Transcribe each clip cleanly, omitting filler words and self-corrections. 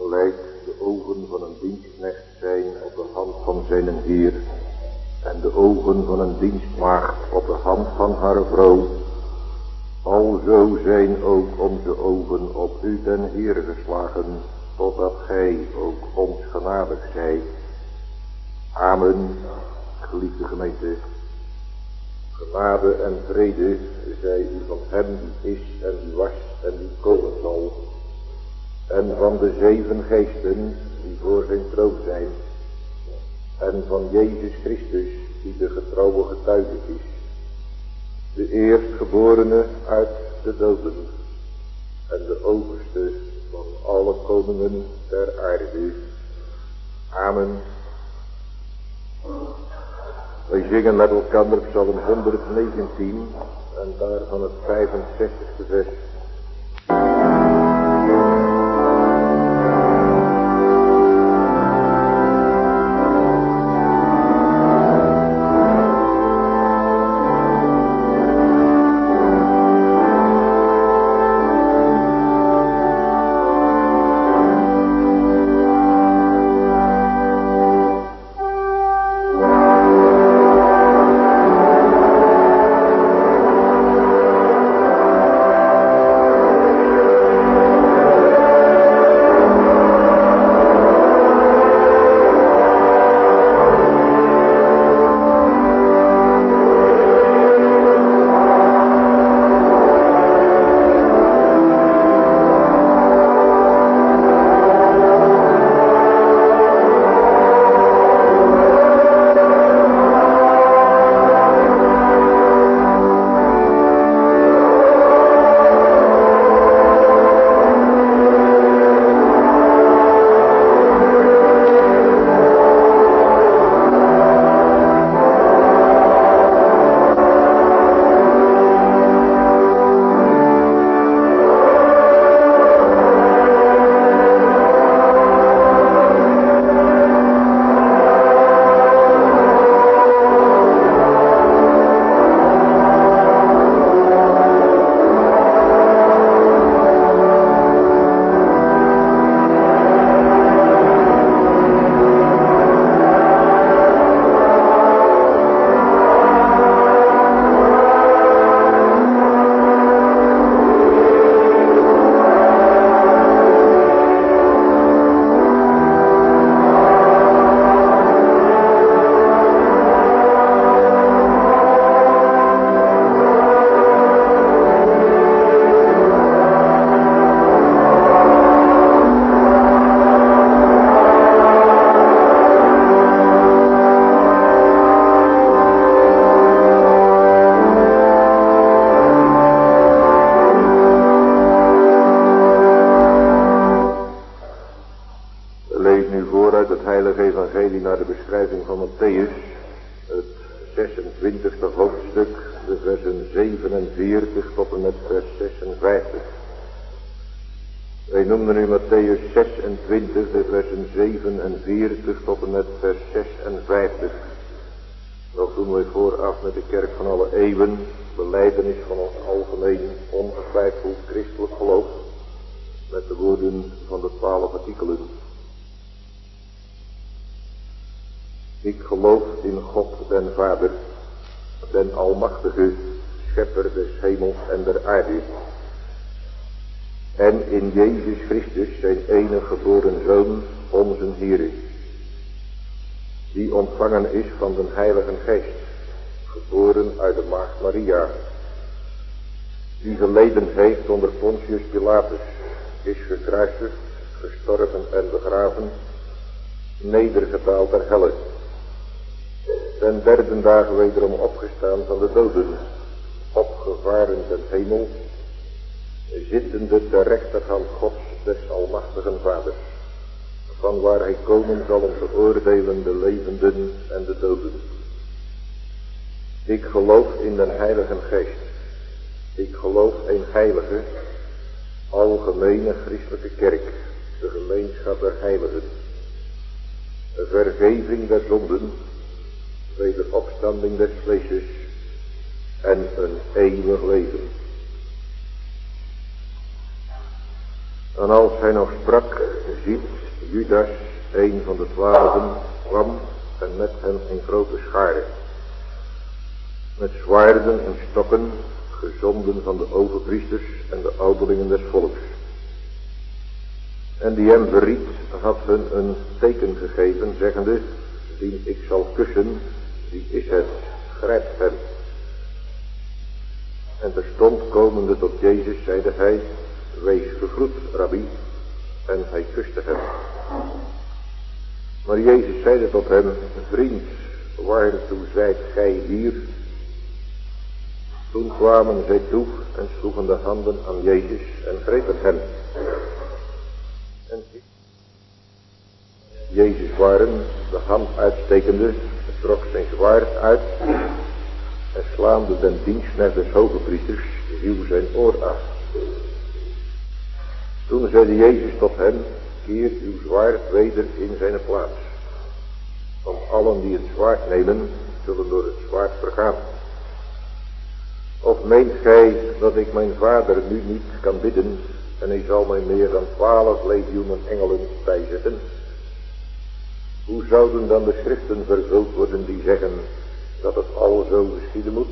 gelijk de ogen van een dienstknecht zijn op de hand van zijn Heer, en de ogen van een dienstmaagd op de hand van haar vrouw, alzo zijn ook onze ogen op u den Heer geslagen, totdat gij ook ons genadig zijt. Amen. Geliefde gemeente, genade en vrede zij u van hem die is en die was en die komen zal, en van de 7 geesten die voor zijn troon zijn, en van Jezus Christus die de getrouwe getuige is, de eerstgeborene uit de doden en de overste van alle koningen der aarde. Amen. Wij zingen met elkaar Psalm 119 en daarvan het 65e vers. Naar de beschrijving van Mattheüs, het 26e hoofdstuk, de versen 47 tot en met vers 56. Wij noemden nu Mattheüs 26, de versen 47 tot en met vers 56. Dat doen wij vooraf met de kerk van alle eeuwen, belijdenis van ons algemeen, ongetwijfeld christelijk geloof, met de woorden van de 12 artikelen. Ik geloof in God den Vader, den Almachtige, Schepper des hemels en der aarde, en in Jezus Christus, zijn enige geboren Zoon, onze Heere, die ontvangen is van den Heilige Geest, geboren uit de Maagd Maria, die geleden heeft onder Pontius Pilatus, is gekruisigd, gestorven en begraven, nedergedaald ter helle, ten 3e dag wederom opgestaan van de doden, opgevaren ten hemel, zittende ter rechterhand Gods des Almachtigen Vaders, van waar hij komen zal om te oordelen de levenden en de doden. Ik geloof in den Heilige Geest. Ik geloof in heilige, algemene christelijke kerk, de gemeenschap der heiligen, de vergeving der zonden, wederopstanding des vleeses en een eeuwig leven. En als hij nog sprak, ziet, Judas, een van de 12, kwam en met hem een grote schare, met zwaarden en stokken, gezonden van de overpriesters en de ouderlingen des volks. En die hem verried, had hun een teken gegeven, zeggende, die ik zal kussen, die is het, grijpt hem. En terstond komende tot Jezus, zeide hij, wees gegroet, rabbi, en hij kuste hem. Maar Jezus zeide tot hem, vriend, waartoe zijt gij hier? Toen kwamen zij toe en sloegen de handen aan Jezus en grepen hem. En Jezus waren, de hand uitstekende, trok zijn zwaard uit en slaande den dienstknecht des hogepriesters, hieuw zijn oor af. Toen zeide Jezus tot hem, keer uw zwaard weder in zijn plaats. Want allen die het zwaard nemen, zullen door het zwaard vergaan. Of meent gij dat ik mijn vader nu niet kan bidden, en hij zal mij meer dan 12 legioenen engelen bijzetten? Hoe zouden dan de schriften vervuld worden die zeggen dat het al zo geschieden moet?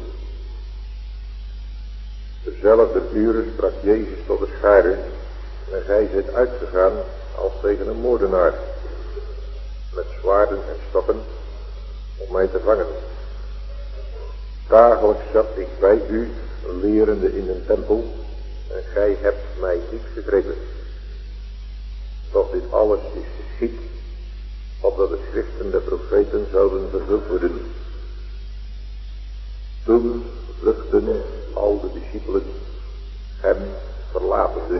Terzelfde uren sprak Jezus tot de schare, en gij zijt uitgegaan als tegen een moordenaar, met zwaarden en stokken, om mij te vangen. Dagelijks zat ik bij u, lerende in een tempel, en gij hebt mij niet gegrepen. Doch dit alles is geschied, opdat de schriften der profeten zouden vervuld worden. Toen vluchtten al de discipelen hem verlatende.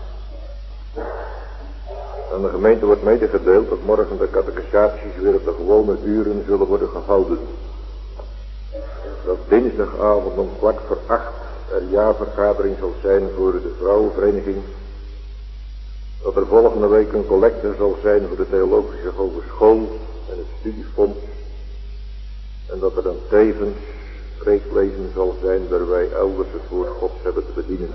Aan de gemeente wordt medegedeeld dat morgen de catechisaties weer op de gewone uren zullen worden gehouden. Dat dinsdagavond om 7:15 er jaarvergadering zal zijn voor de vrouwenvereniging. Dat er volgende week een collecte zal zijn voor de theologische hogeschool en het studiefonds. En dat er dan tevens preeklezen zal zijn waar wij elders het woord Gods hebben te bedienen.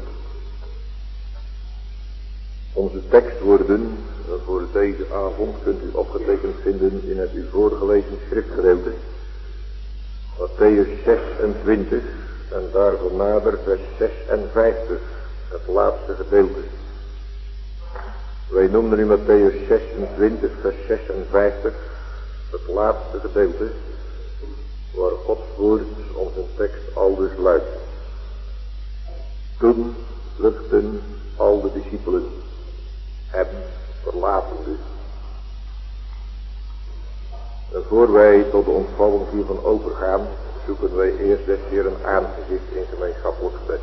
Onze tekstwoorden voor deze avond kunt u opgetekend vinden in het u voorgelezen schriftgedeelte. Mattheüs 26 en daarvan nader vers 56, het laatste gedeelte. Wij noemen nu Mattheüs 26 vers 56, het laatste gedeelte, waar Gods woord onze tekst aldus luidt. Toen vluchtten al de discipelen hem verlatende. En voor wij tot de ontvouwing hiervan overgaan, zoeken wij eerst des Heeren aangezicht in gemeenschappelijk gebed.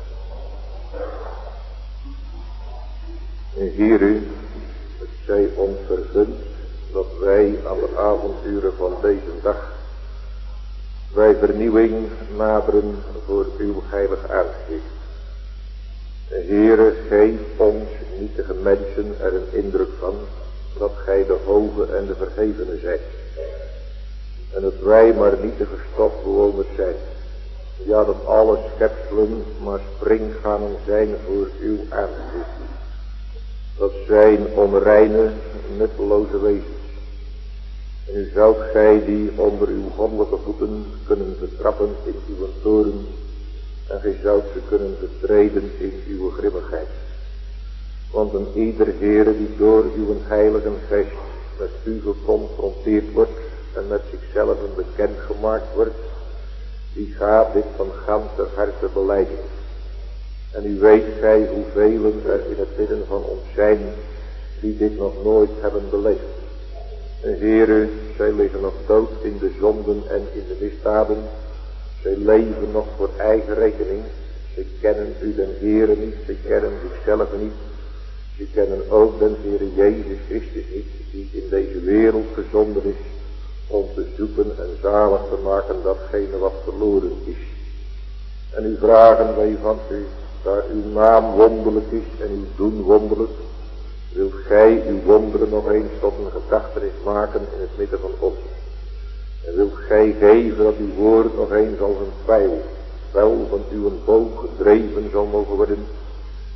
En Heere, het zij ons vergund dat wij aan de avonduren van deze dag bij vernieuwing naderen voor uw heilig aangezicht. Heere, geef ons nietige mensen er een indruk van dat gij de hoge en de verhevene zijt. En dat wij maar nietige stofbewoners zijn. Ja, dat alle schepselen maar springganen zijn voor uw aangezicht. Dat zijn onreine, nutteloze wezens. En u zoudt gij die onder uw goddelijke voeten kunnen vertrappen in uw toren. En gij zoudt ze kunnen vertreden in uw grimmigheid. Want een ieder Heere die door uw heilige geest met u geconfronteerd wordt en met zichzelf bekend gemaakt wordt, die gaat dit van ganser harte belijden. En u weet gij hoeveel er in het midden van ons zijn die dit nog nooit hebben beleefd. En Heere, zij liggen nog dood in de zonden en in de misdaden. Zij leven nog voor eigen rekening. Ze kennen u den Heere niet, ze kennen zichzelf niet. Ze kennen ook den Heere Jezus Christus niet, die in deze wereld gezonden is om te zoeken en zalig te maken datgene wat verloren is. En u vragen wij van u, daar uw naam wonderlijk is en uw doen wonderlijk, wilt gij uw wonderen nog eens tot een gedachtenis maken in het midden van ons. En wilt gij geven dat uw woord nog eens als een pijl, fel van uw boog gedreven zal mogen worden.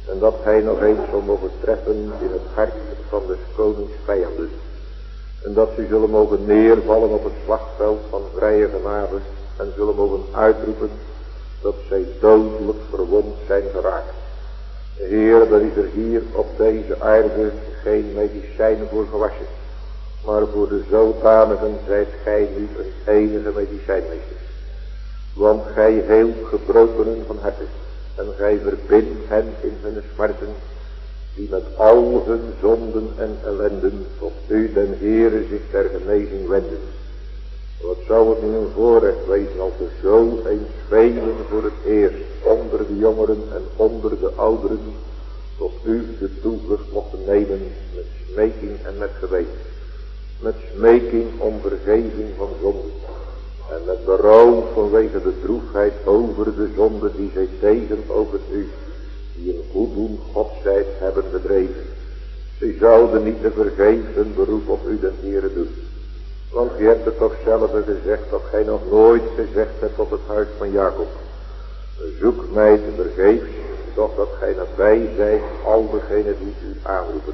En dat hij nog eens zal mogen treffen in het hart van des konings vijanden. En dat ze zullen mogen neervallen op het slagveld van vrije genade. En zullen mogen uitroepen dat zij dodelijk verwond zijn geraakt. Heer, er is er hier op deze aarde geen medicijn voor gewassen. Maar voor de zodanigen zijt gij nu een enige medicijnmeester. Want gij heelt gebrokenen van harte. En gij verbindt hen in hun smarten, die met al hun zonden en ellenden tot u den Heere zich ter genezing wenden. Wat zou het nu een voorrecht wezen als er zo eens velen voor het eerst onder de jongeren en onder de ouderen tot u de toevlucht mochten nemen met smeking en met gebed. Met smeking om vergeving van zonden. En met berouw vanwege de droefheid over de zonde die zij tegenover u, die een goeddoen God zijt, hebben bedreven. Zij zouden niet te vergeefs een beroep op u den Heere doen. Want je hebt het toch zelf gezegd dat gij nog nooit gezegd hebt tot het huis van Jacob. Zoek mij te vergeefs, doch dat gij nabij zijt al degenen die u aanroepen.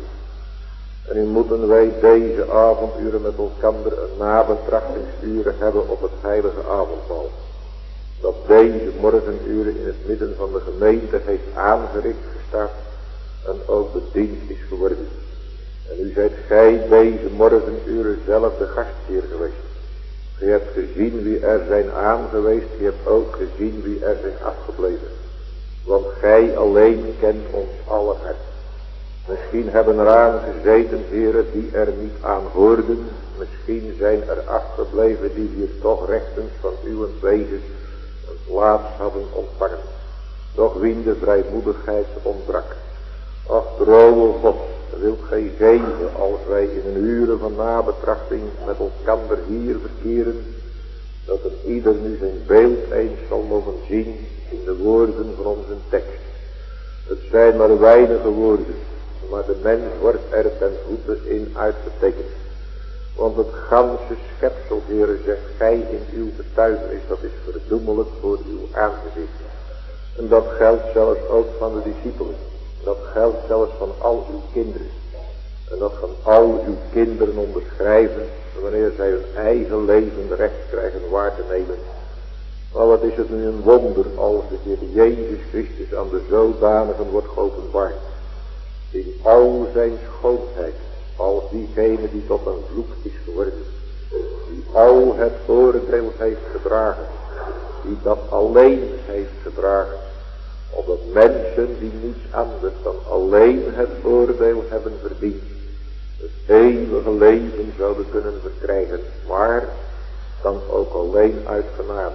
En nu moeten wij deze avonduren met elkander een nabetrachtingsuren hebben op het heilige avondmaal. Dat deze morgenuren in het midden van de gemeente heeft aangericht gestaan en ook bediend is geworden. En nu zijt gij deze morgenuren zelf de gastheer geweest. Je hebt gezien wie er zijn aangeweest, je hebt ook gezien wie er zijn afgebleven. Want gij alleen kent ons alle hart. Misschien hebben er aan gezeten, heren, die er niet aan hoorden. Misschien zijn er afgebleven die hier toch rechtens van uw wegen een plaats hadden ontvangen. Doch wien de vrijmoedigheid ontbrak. Ach, trouwe God, wilt gij geven als wij in een uren van nabetrachting met elkander hier verkeren, dat een ieder nu zijn beeld eens zal mogen zien in de woorden van onze tekst. Het zijn maar weinige woorden, maar de mens wordt er ten voeten in uitgetekend. Want het ganse schepsel, Heere, zegt gij in uw getuigenis, dat is verdoemelijk voor uw aangezicht. En dat geldt zelfs ook van de discipelen. Dat geldt zelfs van al uw kinderen. En dat gaan al uw kinderen onderschrijven wanneer zij hun eigen leven recht krijgen waar te nemen. Maar wat is het nu een wonder als de Heer Jezus Christus aan de zodanigen wordt geopenbaard. In al zijn schoonheid, als diegene die tot een vloek is geworden. Die al het oordeel heeft gedragen. Die dat alleen heeft gedragen. Opdat mensen die niets anders dan alleen het oordeel hebben verdiend, het eeuwige leven zouden kunnen verkrijgen, maar dan ook alleen uit genade,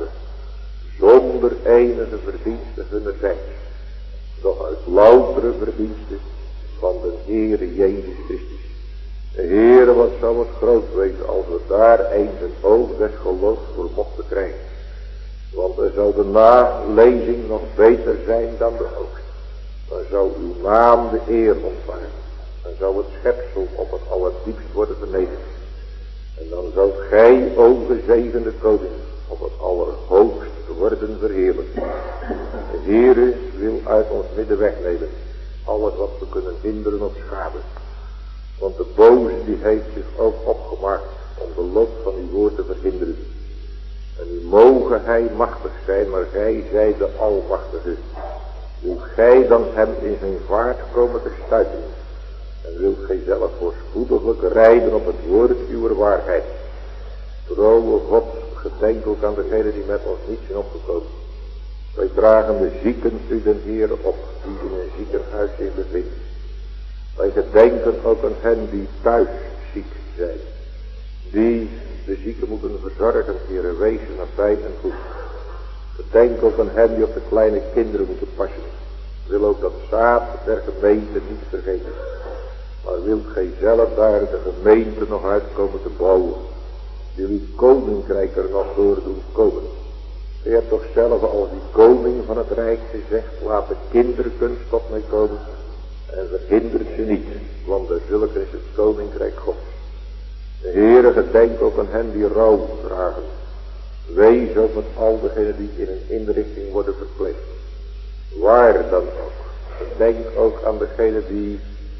zonder enige verdienste hunnerzijds, doch uit loutere verdiensten van de Heere Jezus Christus. Heere, wat zou het groot wezen als we daar eens een oog des geloofs voor mochten krijgen. Want dan zou de nalezing nog beter zijn dan de oogst. Dan zou uw naam de eer ontvangen. Dan zou het schepsel op het allerdiepst worden vernederd. En dan zou gij, o gezegende koning, op het allerhoogst worden verheerlijkt. De Heere wil uit ons midden wegnemen. Alles wat we kunnen hinderen of schaden. Want de boze die heeft zich ook opgemaakt om de loop van uw woord te verhinderen. En nu mogen hij machtig zijn, maar gij zijt de almachtige. Wilt gij dan hem in zijn vaart komen te stuiten? En wilt gij zelf voorspoediglijk rijden op het woord uw waarheid? Trouwe God, gedenk ook aan degenen die met ons niet zijn opgekomen. Wij dragen de zieken u den Heere op, die in een ziekenhuis zich bevinden. Wij gedenken ook aan hen die thuis ziek zijn. Die de zieken moeten verzorgen, Heere, wezen nabij en goed. Gedenk ook aan hen die op de kleine kinderen moeten passen. Wil ook dat zaad der gemeente niet vergeten. Maar wilt gij zelf daar de gemeente nog uitkomen te bouwen. Wil uw koninkrijk er nog door doen komen. Je hebt toch zelf als die koning van het rijk gezegd, laat de kinderkunst tot mij komen. En verhindert ze niet, want de zulke is het koninkrijk Gods. De Heere, gedenk ook aan hen die rouw dragen. Wees ook met al degenen die in een inrichting worden verpleegd. Waar dan ook. Denk ook aan degenen die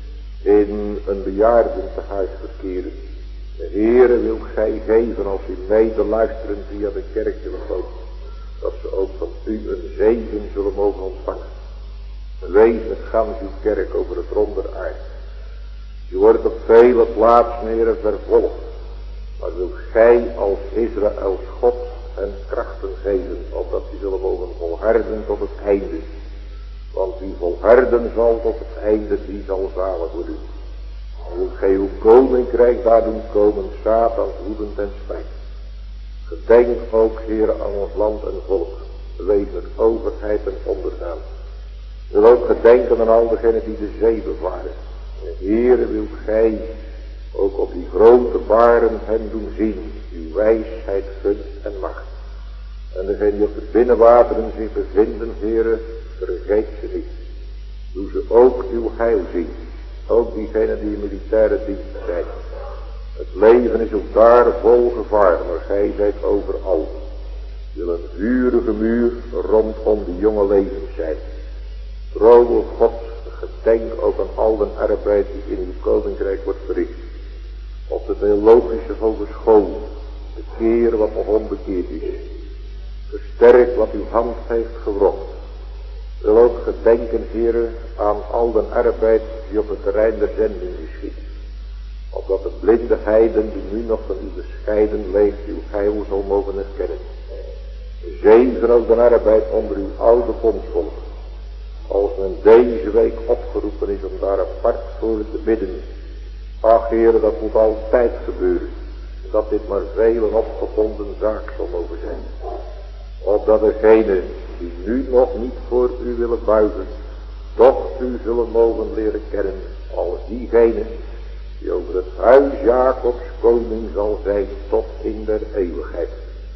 in een bejaardentehuis verkeren. De Heere wil gij geven als u medeluisteren via de kerktelefoon, dat ze ook van u een zegen zullen mogen ontvangen. Wees met gans uw kerk over het ronderaard. Je wordt op vele plaatsen, Heere, vervolgd. Maar wil gij als Israëls God hen krachten geven, opdat die zullen mogen volharden tot het einde. Want wie volharden zal tot het einde, die zal zalig worden. En wilt gij uw koninkrijk daar doen komen, Satans woedend en spijt. Gedenk ook, Heere, aan ons land en volk. Wees met overheid en ondergaan. Wil ook gedenken aan al degenen die de zee bevaren. En Heere, wilt gij ook op die grote baren hen doen zien, uw wijsheid, gunst en macht. En degenen die op de binnenwateren zich bevinden, Heere, vergeet ze niet. Doe ze ook uw heil zien. Ook diegenen die in militaire dienst zijn. Het leven is ook daar vol gevaar, maar gij zijt overal. Wil een vurige muur rondom de jonge levens zijn. Trouwe God, gedenk ook aan al de arbeid die in uw koninkrijk wordt verricht. Op de theologische hogeschool, bekeer wat nog onbekeerd is. Versterk wat uw hand heeft gewrocht. Wil ook gedenken, Heere, aan al de arbeid die op het terrein der zending geschiet. Opdat de blinde heiden die nu nog van u bescheiden leeft, uw heil zal mogen herkennen. Zegen ook de arbeid onder uw oude bondsvolk. Als men deze week opgeroepen is om daar apart voor te bidden. Ach, Heere, dat moet altijd gebeuren. Dat dit maar veel een opgevonden zaak zal mogen zijn. Opdat degenen die nu nog niet voor u willen buigen, toch u zullen mogen leren kennen als diegene die over het huis Jacobs koning zal zijn tot in der eeuwigheid.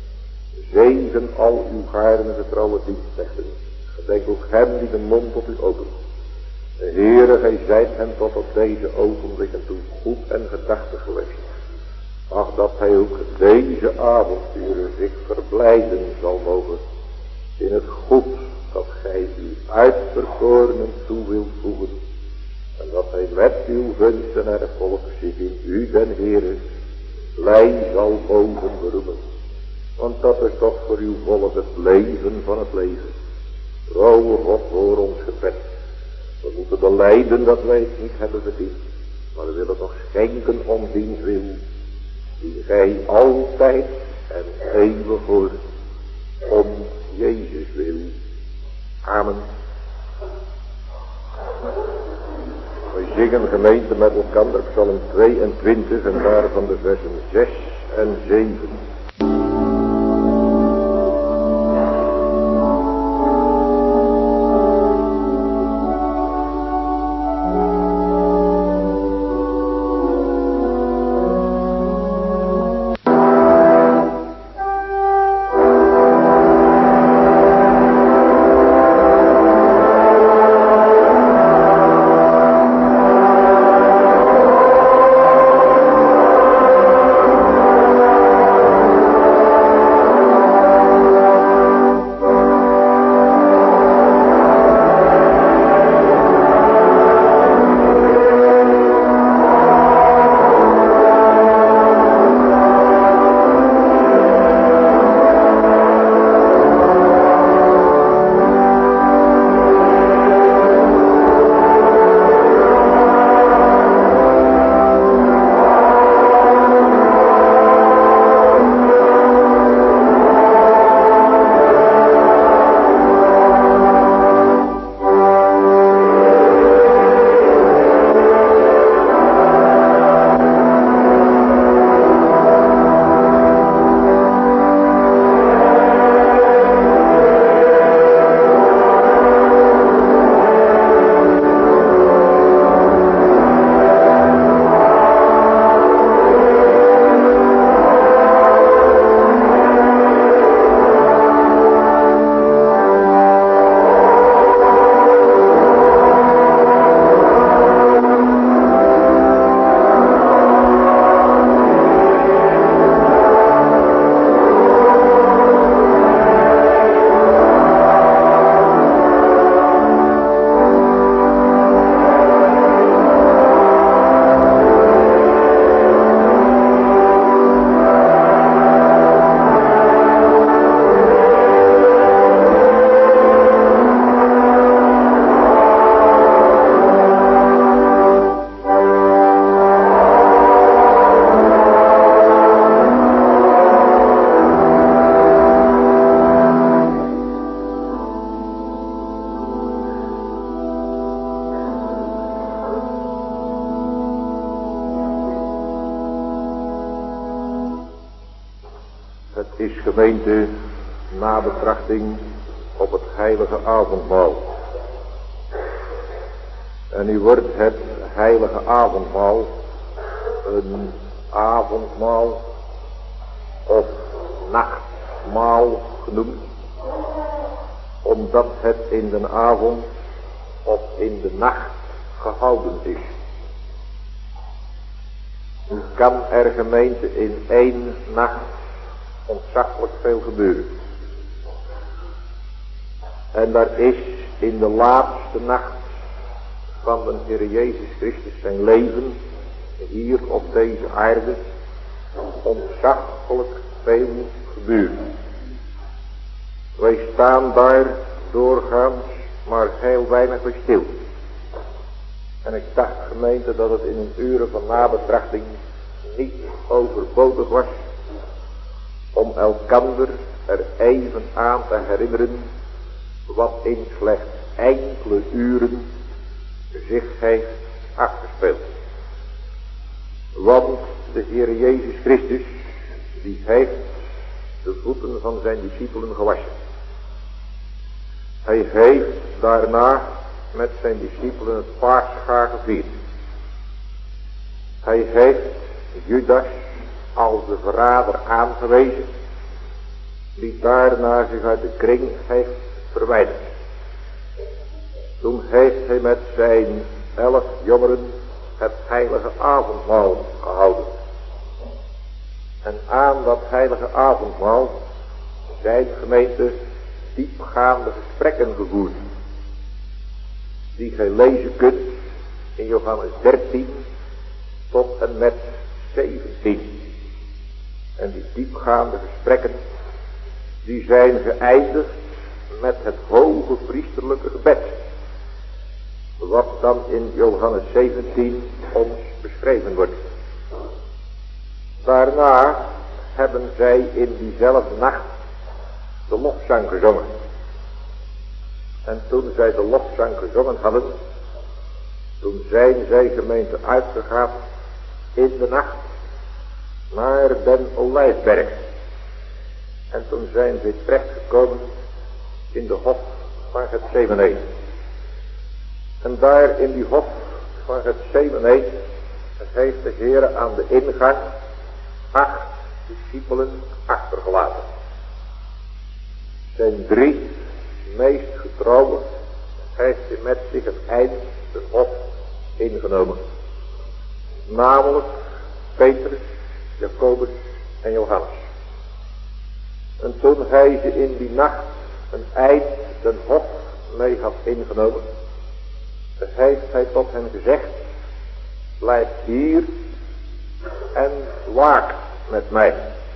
Zegen al uw gaarne getrouwe dienstknechten. Gedenk ook hem die de mond tot u opent. De Heere, gij zijt hem tot op deze ogenblikken toe goed en gedachtig geweest. Ach, dat hij ook deze avonturen zich verblijden zal mogen in het goed dat gij uw uitverkorenen toe wilt voegen. En dat hij met uw gunsten en volk zich in u, den Heere, blij zal mogen beroemen. Want dat is toch voor uw volk het leven van het leven. Trouwe God, hoor ons gebed. We moeten belijden dat wij het niet hebben verdiend. Maar we willen toch schenken om diens wil. Die gij altijd en eeuwig hoort. Om Jezus wil. Amen. Wij zingen gemeente met elkaar Psalm 22 en daarvan de versen 6 en 7. gemeente, nabetrachting op het heilige avondmaal. En nu wordt het heilige avondmaal een avondmaal of nachtmaal genoemd, omdat het in de avond of in de nacht gehouden is. Nu kan er gemeente in één nacht ontzaglijk veel gebeuren. En daar is in de laatste nacht van de Heer Jezus Christus zijn leven hier op deze aarde ontzaglijk veel gebeurd. Wij staan daar doorgaans maar heel weinig bij stil. En ik dacht gemeente dat het in een uren van nabetrachting niet overbodig was om elkander er even aan te herinneren wat in slechts enkele uren zich heeft afgespeeld. Want de Heer Jezus Christus, die heeft de voeten van zijn discipelen gewassen. Hij heeft daarna met zijn discipelen het Pascha gevierd. Hij heeft Judas als de verrader aangewezen, die daarna zich uit de kring heeft verwijderd. Toen heeft hij met zijn 11 jongeren het heilige avondmaal gehouden. En aan dat heilige avondmaal zijn gemeente diepgaande gesprekken gevoerd, die gij lezen kunt in Johannes 13 tot en met 17. En die diepgaande gesprekken, die zijn geëindigd met het hoge priesterlijke gebed, wat dan in Johannes 17 ons beschreven wordt. Daarna hebben zij in diezelfde nacht de lofzang gezongen. En toen zij de lofzang gezongen hadden, toen zijn zij gemeente uitgegaan in de nacht naar den Olijfberg. En toen zijn zij terechtgekomen in de hof van Getsemane. En daar in die hof van Getsemane heeft de Heer aan de ingang 8 discipelen achtergelaten. Zijn 3 meest getrouwen heeft hij met zich het eind de hof ingenomen. Namelijk Petrus, Jacobus en Johannes. En toen hij ze in die nacht een eind den hof mee had ingenomen, heeft hij tot hen gezegd: blijf hier en waak met mij,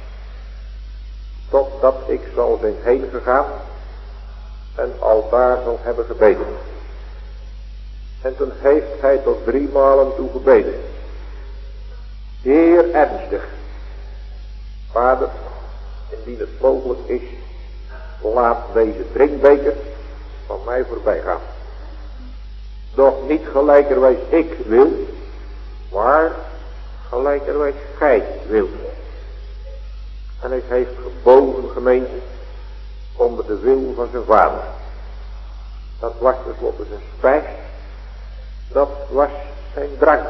totdat ik zal zijn heen gegaan en aldaar zal hebben gebeden. En toen heeft hij tot 3 malen toe gebeden: Heer, ernstig, Vader, indien het mogelijk is, laat deze drinkbeker van mij voorbij gaan. Doch niet gelijkerwijs ik wil, maar gelijkerwijs gij wilt. En hij heeft gebogen, gemeente, onder de wil van zijn vader. Dat was tenslotte zijn spijs, dat was zijn drank.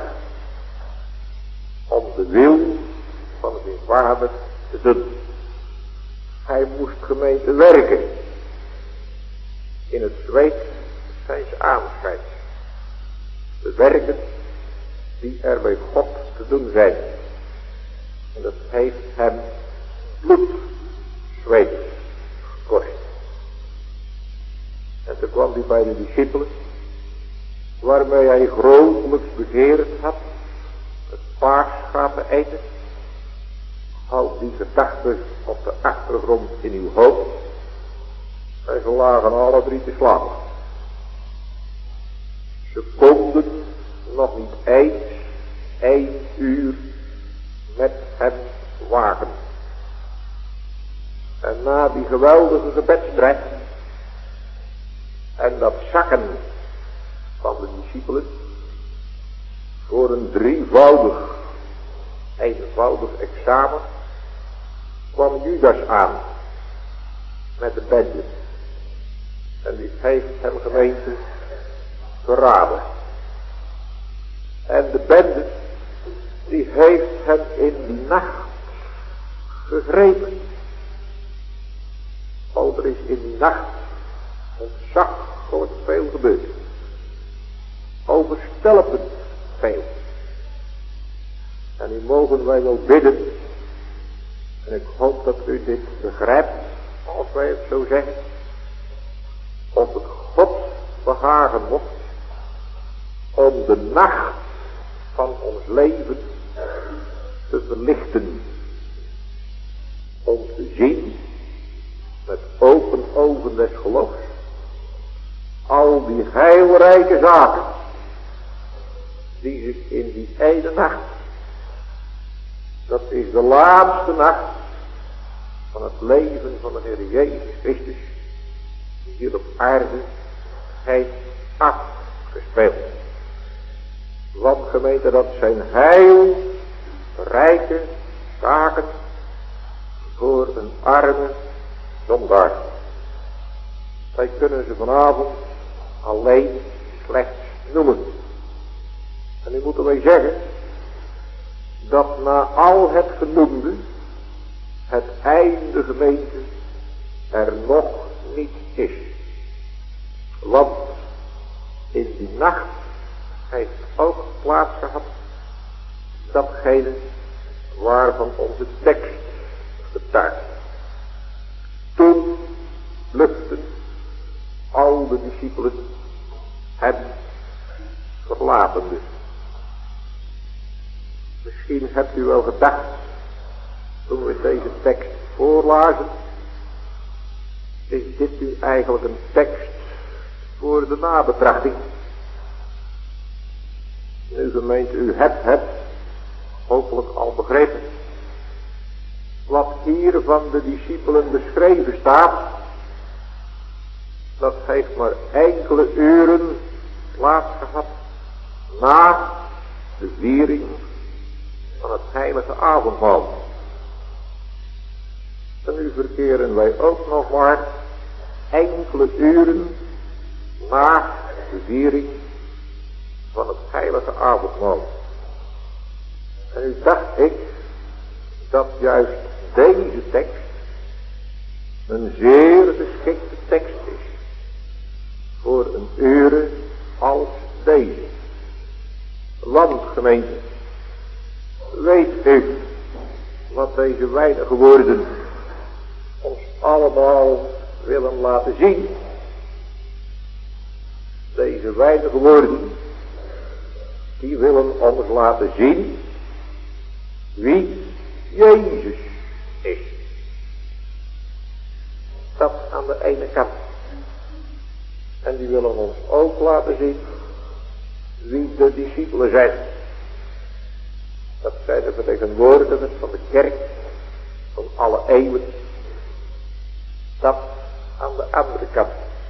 Om de wil van zijn vader te doen. Hij moest, gemeente, werken in het zweet zijns aanschijns. De werken die er bij God te doen zijn. En dat heeft hem bloed, zweet gekost. En toen kwam hij bij de discipelen, waarmee hij grotelijks begeerd had het Pascha te eten. Houd die gedachten op de achtergrond in uw hoofd. En ze lagen alle 3 te slapen. Ze konden nog niet eens 1 uur met hem waken. En na die geweldige gebedsstrijd en dat zakken van de discipelen voor een 3-voudig, eenvoudig examen, kwam Judas aan met de bende. En die heeft hem, gemeente, verraden. En de bende, die heeft hem in die nacht gegrepen. Oh, er is in die nacht ontzaglijk veel gebeurd. Overstelpend veel. En nu mogen wij wel bidden. En ik hoop dat u dit begrijpt, als wij het zo zeggen. Of het God behagen mocht om de nacht van ons leven te verlichten. Om te zien met open ogen des geloofs al die heilrijke zaken die zich in die ene nacht, dat is de laatste nacht van het leven van de Heer Jezus Christus, die hier op aarde heeft afgespeeld. Want gemeente, dat zijn heilrijke zaken voor een arme zondaar. Wij kunnen ze vanavond alleen slechts noemen. En nu moeten wij zeggen dat na al het genoemde het einde, gemeente, er nog niet is. Want in die nacht heeft ook plaats gehad datgene waarvan onze tekst getuigt. Toen vluchtten al de discipelen hem verlatende. Misschien hebt u wel gedacht, toen we deze tekst voorlazen, is dit nu eigenlijk een tekst voor de nabetrachting. Nu gemeente, u hebt het hopelijk al begrepen. Wat hier van de discipelen beschreven staat, dat heeft maar enkele uren plaats gehad na de viering van het heilige avondmaal. En nu verkeren wij ook nog maar enkele uren na de viering van het heilige avondmaal. En nu dacht ik dat juist deze tekst een zeer geschikte tekst is voor een uren als deze. Want gemeente, weet u wat deze weinige woorden ons allemaal willen laten zien? Deze weinige woorden, die willen ons laten zien wie Jezus is. Dat aan de ene kant. En die willen ons ook laten zien wie de discipelen zijn. Dat zijn de vertegenwoordigers van de kerk van alle eeuwen. Dat aan de andere kant.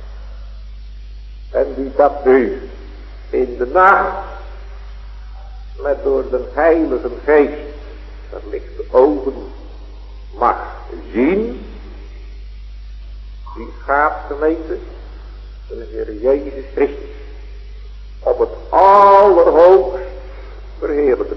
En die dat nu in de nacht met door de Heilige Geest verlichte ogen mag zien, die gaat, gemeente, de Heer Jezus Christus op het allerhoogst verheerlijken.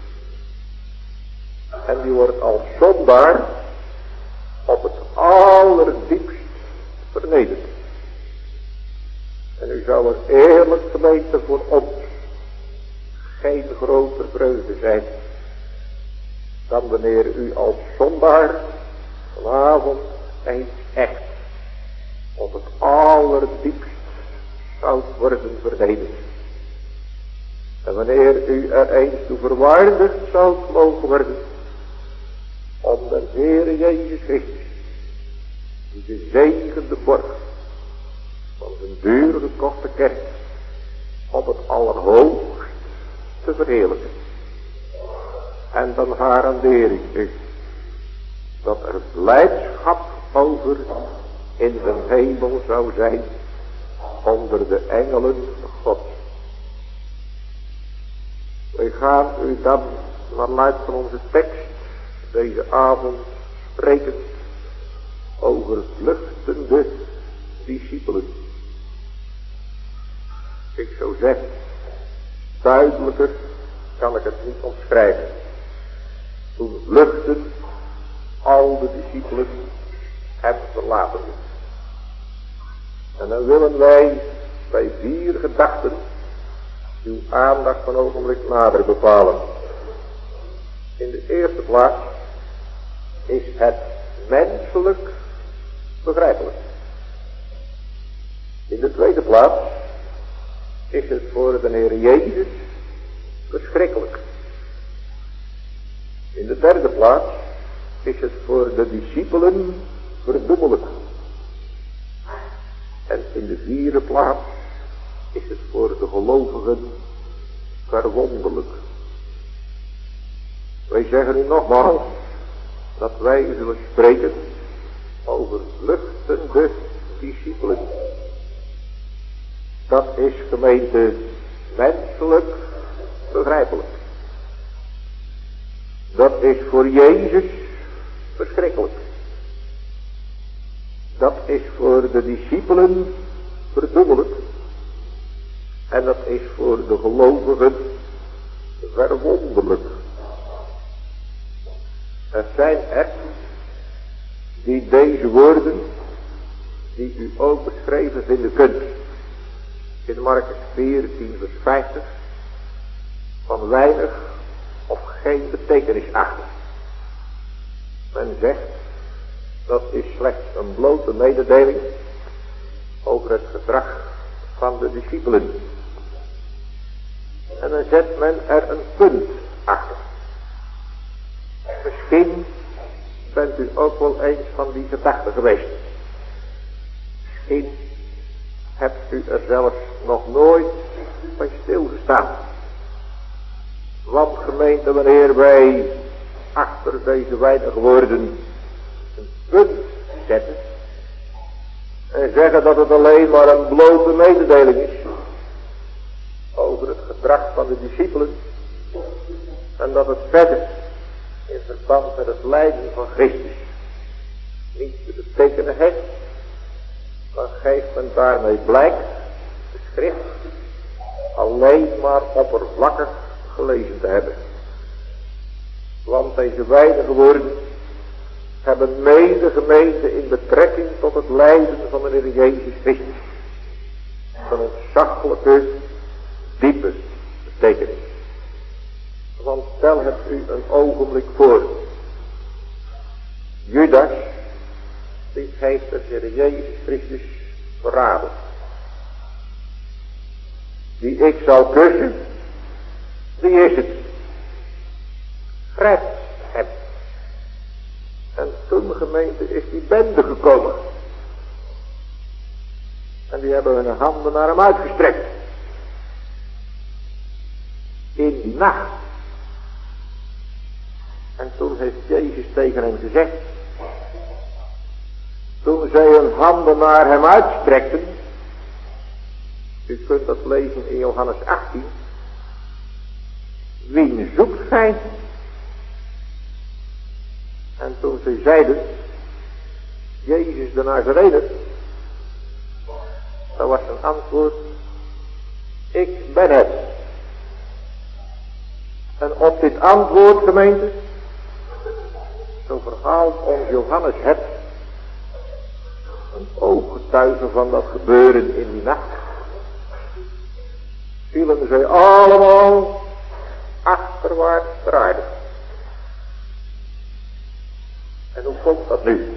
En die wordt als zondaar op het allerdiepst vernederd. En u zou er eerlijk, gemeente, voor ons geen grotere vreugde zijn dan wanneer u als zondaar vanavond eens echt op het allerdiepst zou worden vernederd. En wanneer u er eens toe verwaardigd zou mogen worden om de Heere Jezus Christus, die gezegende borg van zijn duur gekochte kerk, op het allerhoogst te verheerlijken. En dan garandeer ik u dat er blijdschap over in de hemel zou zijn onder de engelen Gods. Wij gaan u dan naar luid van onze tekst deze avond spreken over vlucht discipelen. Ik zou zeggen, duidelijker kan ik het niet omschrijven. Toen vluchtten al de discipelen hem verlaten. En dan willen wij bij 4 gedachten uw aandacht van ogenblik nader bepalen. In de eerste plaats is het menselijk begrijpelijk. In de tweede plaats is het voor de Heer Jezus verschrikkelijk. In de derde plaats is het voor de discipelen verdubbelijk. En in de vierde plaats is het voor de gelovigen verwonderlijk. Wij zeggen u nogmaals dat wij zullen spreken over vluchtende discipelen. Dat is, gemeente, menselijk begrijpelijk. Dat is voor Jezus verschrikkelijk. Dat is voor de discipelen verdubbelijk. En dat is voor de gelovigen verwonderlijk. Er zijn er die deze woorden, die u ook beschreven vinden kunt, in Markus 14 vers 50, van weinig of geen betekenis achter. Men zegt, dat is slechts een blote mededeling over het gedrag van de discipelen. En dan zet men er een punt achter. Misschien bent u ook wel eens van die gedachte geweest. Misschien hebt u er zelfs nog nooit bij stilgestaan. Want gemeente, wanneer wij achter deze weinige woorden een punt zetten en zeggen dat het alleen maar een blote mededeling is over het gedrag van de discipelen en dat het verder in verband met het lijden van Christus niet te betekenen heeft, dan geeft men daarmee blijk de schrift alleen maar oppervlakkig gelezen te hebben. Want deze weinige woorden hebben mede gemeente in betrekking tot het lijden van de Heer Jezus Christus een ontzaglijke, diepe betekenis. Want stel het u een ogenblik voor. Judas, die heeft de Heer Jezus Christus verraden. Die ik zou kussen, die is het. Grijp hem. En toen, gemeente, is die bende gekomen. En die hebben hun handen naar hem uitgestrekt. In die nacht. En toen heeft Jezus tegen hem gezegd, toen zij hun handen naar hem uitstrekten, u kunt dat lezen in Johannes 18, wie zoekt gij? En toen zij zeiden, Jezus de Nazarener, dan was zijn antwoord, ik ben het. En op dit antwoord, gemeente, zo verhaalt ons Johannes het, een ooggetuige van dat gebeuren in die nacht, vielen zij allemaal achterwaarts ter aarde. En hoe komt dat nu?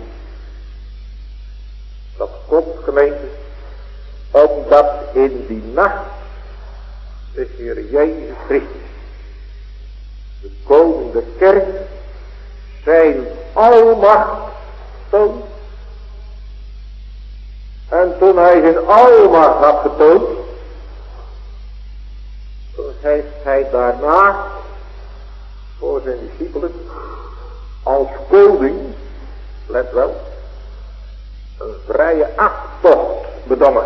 Dat komt, gemeente, omdat in die nacht de Heer Jezus Christus, de koning der kerk, zijn almacht toont. En toen hij zijn almacht had getoond, toen heeft hij daarna voor zijn discipelen als koning, let wel, een vrije aftocht bedongen.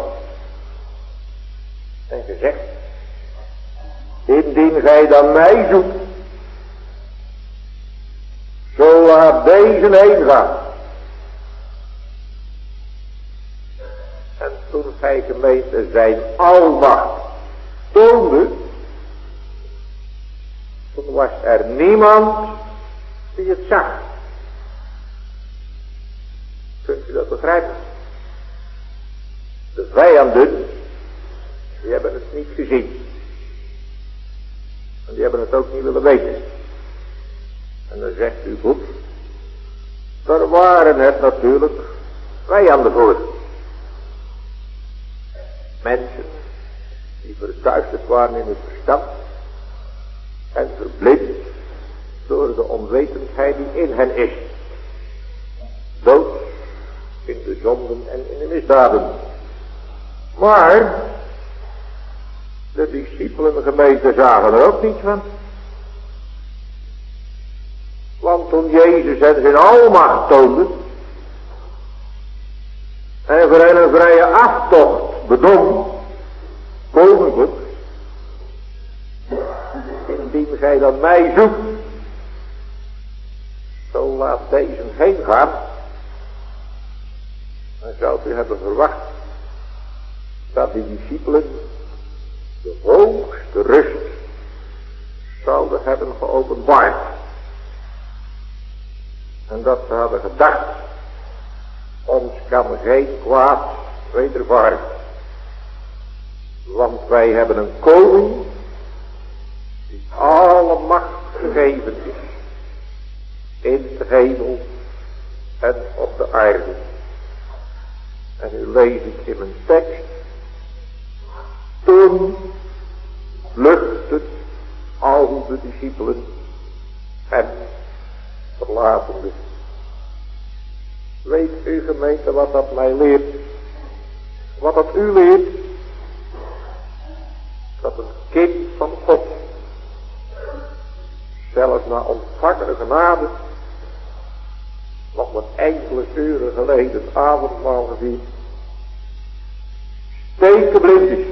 En gezegd, indien gij dan mij zoekt, zo laat deze heen gaan. En toen hij gemeente zijn almacht toonde, toen was er niemand die het zag. Kunt u dat begrijpen? De vijanden, die hebben het niet gezien. En die hebben het ook niet willen weten. En dan zegt u goed, daar waren het natuurlijk vijanden voor. Mensen die verduisterd waren in het verstand en verblind door de onwetendheid die in hen is. Dood in de zonden en in de misdaden. Maar de discipelen gemeente zagen er ook niets van. Want toen Jezus hen zijn almacht toonde en voor hen een vrije aftocht bedong, koninklijk, indien gij dan mij zoekt, zo laat deze heen gaan, dan zou u hebben verwacht dat die discipelen de hoogste rust zouden hebben geopenbaard. En dat ze hadden gedacht, ons kan geen kwaad wedervaren. Want wij hebben een koning die alle macht gegeven is. In de hemel en op de aarde. En nu lees ik in mijn tekst. Toen vluchtten al de discipelen hem verlatende. Weet u gemeente wat dat mij leert? Wat dat u leert? Dat een kind van God, zelfs na ontvangene genade, nog maar enkele uren geleden het avondmaal gezien, stekenblind is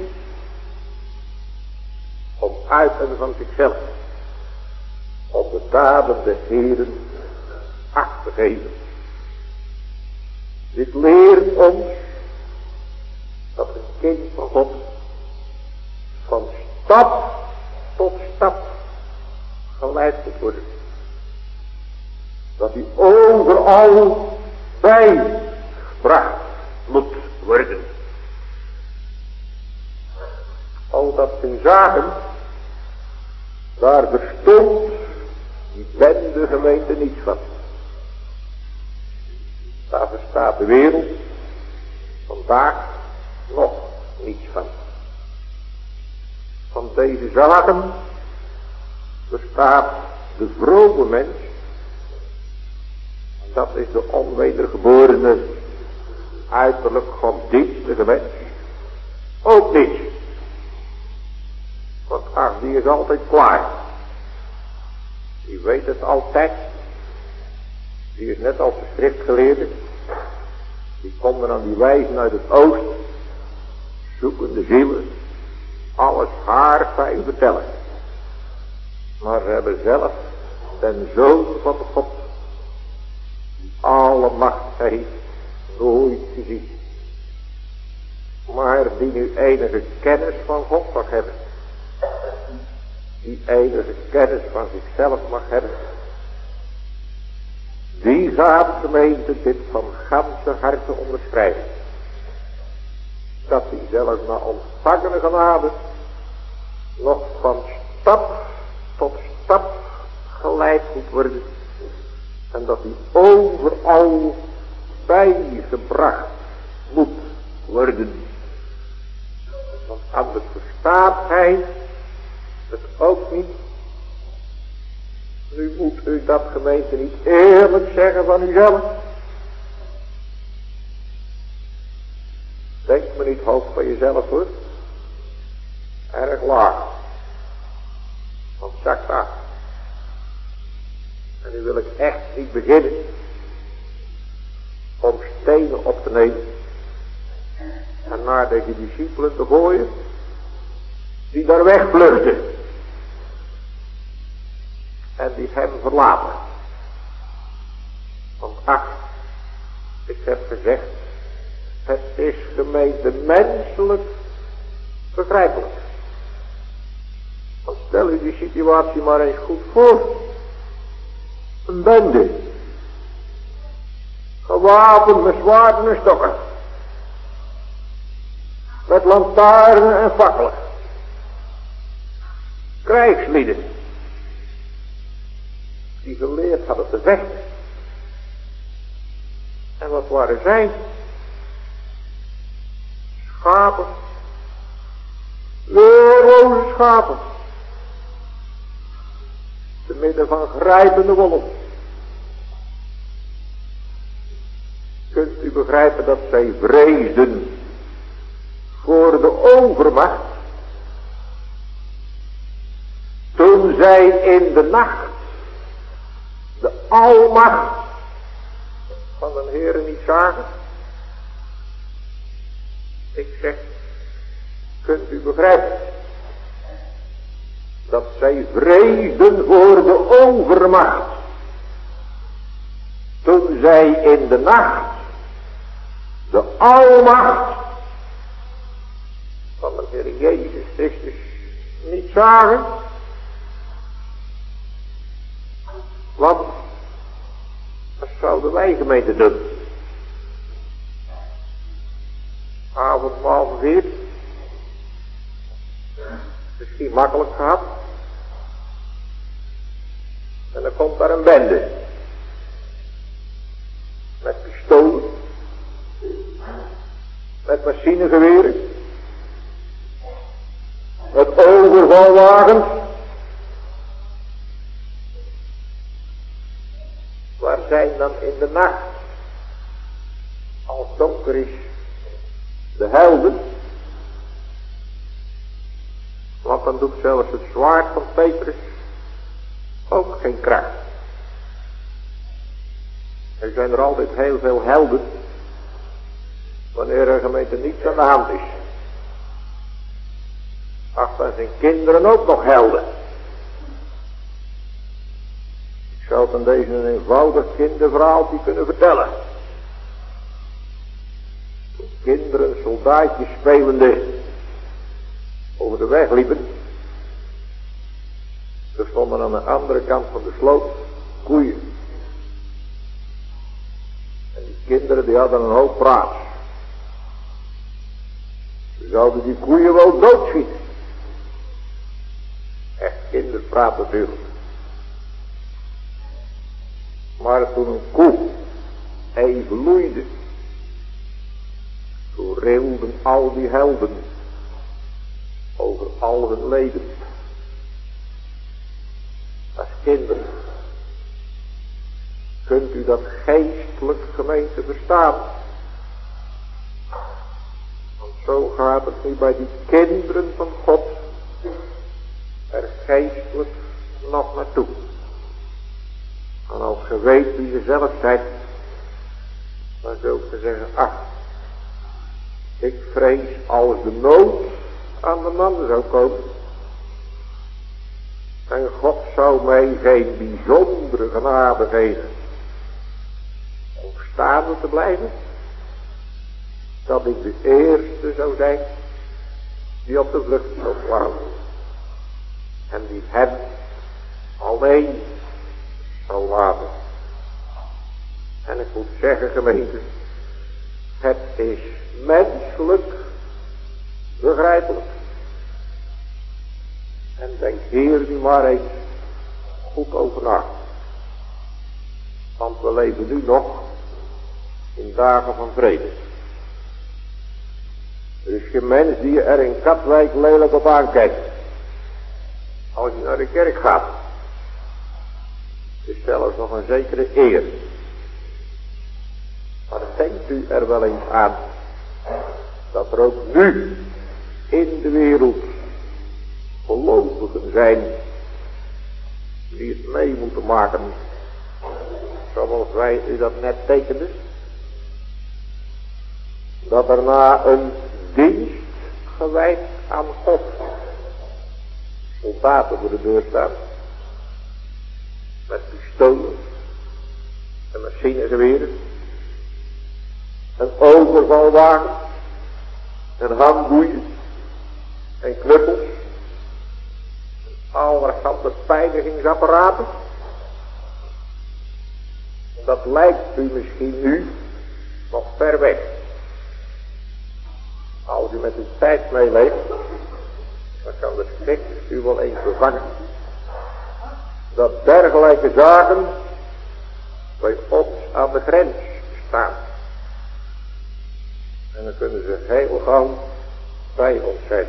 om uit en van zichzelf op de daden des Heeren acht te geven. Dit leert ons dat een kind van God van stap tot stap geleid moet worden. Dat hij overal bijgebracht moet worden. Al dat zijn zaken, daar verstond die bende gemeente niets van. Daar verstaat de wereld vandaag nog niets van. Van deze zaken verstaat de vrome mens, dat is de onwedergeborene, uiterlijk godsdienstige mens, ook niet. Want ach, die is altijd klaar. Die weet het altijd. Die is net als de schriftgeleerde. Die komen aan die wijzen uit het oosten, zoeken de zielen, alles haar fijn vertellen. Maar ze hebben zelf den Zoon van God, die alle macht heeft, nooit gezien. Maar die nu enige kennis van God mag hebben, die enige kennis van zichzelf mag hebben, die gaat gemeente dit van ganse harte onderschrijven. Dat die zelfs na ontvangene genade nog van stap tot stap geleid moet worden. En dat die overal bijgebracht moet worden. Want anders verstaat hij het ook niet. Nu moet u dat gemeente niet eerlijk zeggen van uzelf. Denk me niet hoog van jezelf hoor. Erg laag. Want zakt af. En nu wil ik echt niet beginnen om stenen op te nemen en naar deze discipelen te gooien die daar wegvluchten en die hem verlaten. Want ach, ik heb gezegd, Het is gemeente menselijk begrijpelijk. Want stel u die situatie maar eens goed voor. Een bende. Gewapend met zwaarden en stokken. Met lantaarnen en fakkelen. Krijgslieden. Die geleerd hadden te vechten. En wat waren zij? Schapen. Weerloze schapen. Te midden van grijpende wolven. Kunt u begrijpen dat zij vreesden voor de overmacht? Toen zij in de nacht de almacht van de Heere niet zagen. Ik zeg, kunt u begrijpen dat zij vreesden voor de overmacht toen zij in de nacht de almacht van de Heer Jezus Christus niet zagen? Want wat zouden wij gemeente doen? Avondmaal weer. Misschien makkelijk gehad. En dan komt daar een bende. Met pistolen. Met machinegeweren. Met overvalwagens. Waar zijn dan in de nacht, als het donker is, de helden? Want dan doet zelfs het zwaard van Petrus ook geen kracht. Er zijn er altijd heel veel helden, wanneer er gemeente niets aan de hand is. Ach, dan zijn kinderen ook nog helden. Ik zou het aan deze een eenvoudig kinderverhaaltje kunnen vertellen. Toen kinderen soldaatjes spelende over de weg liepen. Er stonden aan de andere kant van de sloot koeien. En die kinderen die hadden een hoop praat. Ze zouden die koeien wel doodschieten. Echt kinderpraat natuurlijk. Maar toen een koe even loeide, toen rilden al die helden over al hun leden. Als kinderen, kunt u dat geestelijk gemeente verstaan? Want zo gaat het nu bij die kinderen van God er geestelijk nog naartoe. En als je weet wie je zelf bent, dan zult je zeggen, ach, ik vrees als de nood aan de man zou komen. En God zou mij geen bijzondere genade geven om staande te blijven. Dat ik de eerste zou zijn die op de vlucht zou slaan. En die hem alleen zou laten. En ik moet zeggen, gemeente, het is menselijk begrijpelijk. En denk hier nu maar eens goed over na. Want we leven nu nog in dagen van vrede. Er is geen mens die er in Katwijk lelijk op aankijkt. Als je naar de kerk gaat. Het is zelfs nog een zekere eer. Maar denkt u er wel eens aan dat er ook nu in de wereld gelovigen zijn die het mee moeten maken zoals wij u dat net tekenden? Dat er na een dienst gewijd aan God soldaten voor de deur staan met pistolen en machinegeweren een overvalwagen, en handboeien, en knuppels, allerhande pijnigingsapparaten. Dat lijkt u misschien nu nog ver weg. Als u met de tijd meeleeft, dan kan de schrik u wel eens bevangen. Dat dergelijke zaken bij ons aan de grens staan. En dan kunnen ze heel gauw bij ons zijn.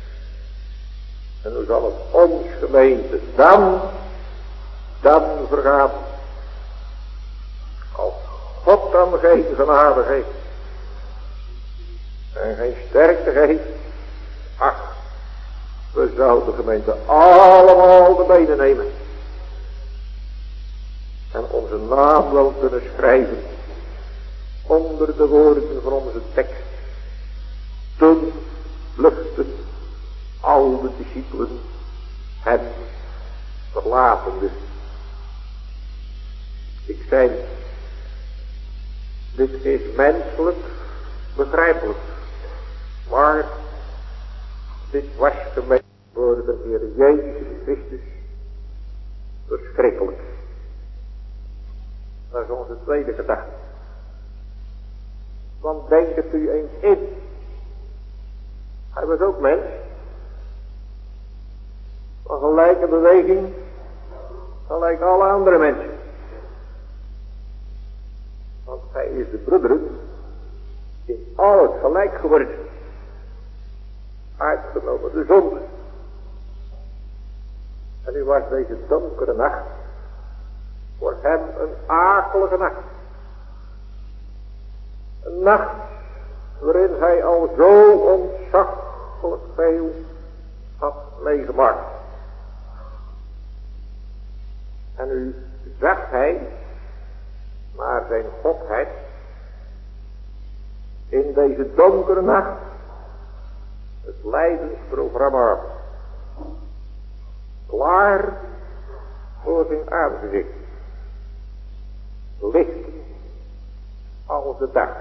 En hoe zal het ons gemeente dan vergaan? Als God dan geen genade geeft en geen sterkte geeft, ach, we zouden de gemeente allemaal de benen nemen en onze naam wel kunnen schrijven onder de woorden van onze tekst. Toen vluchten al de discipelen hem verlatende. Ik zei, dit is menselijk begrijpelijk, maar dit was gemeend voor de Heer Jezus Christus verschrikkelijk. Dat is onze tweede gedachte. Want denk het u eens in. Hij was ook mens. Van gelijke beweging, gelijk alle andere mensen. Want hij is de broederen in alles gelijk geworden. Uitgenomen de zonde. En nu was deze donkere nacht voor hem een akelige nacht. Een nacht waarin hij al zo ontzaglijk veel had meegemaakt. En nu zag hij naar zijn godheid in deze donkere nacht het lijdensprogramma klaar voor zijn aangezicht. Licht als de dag.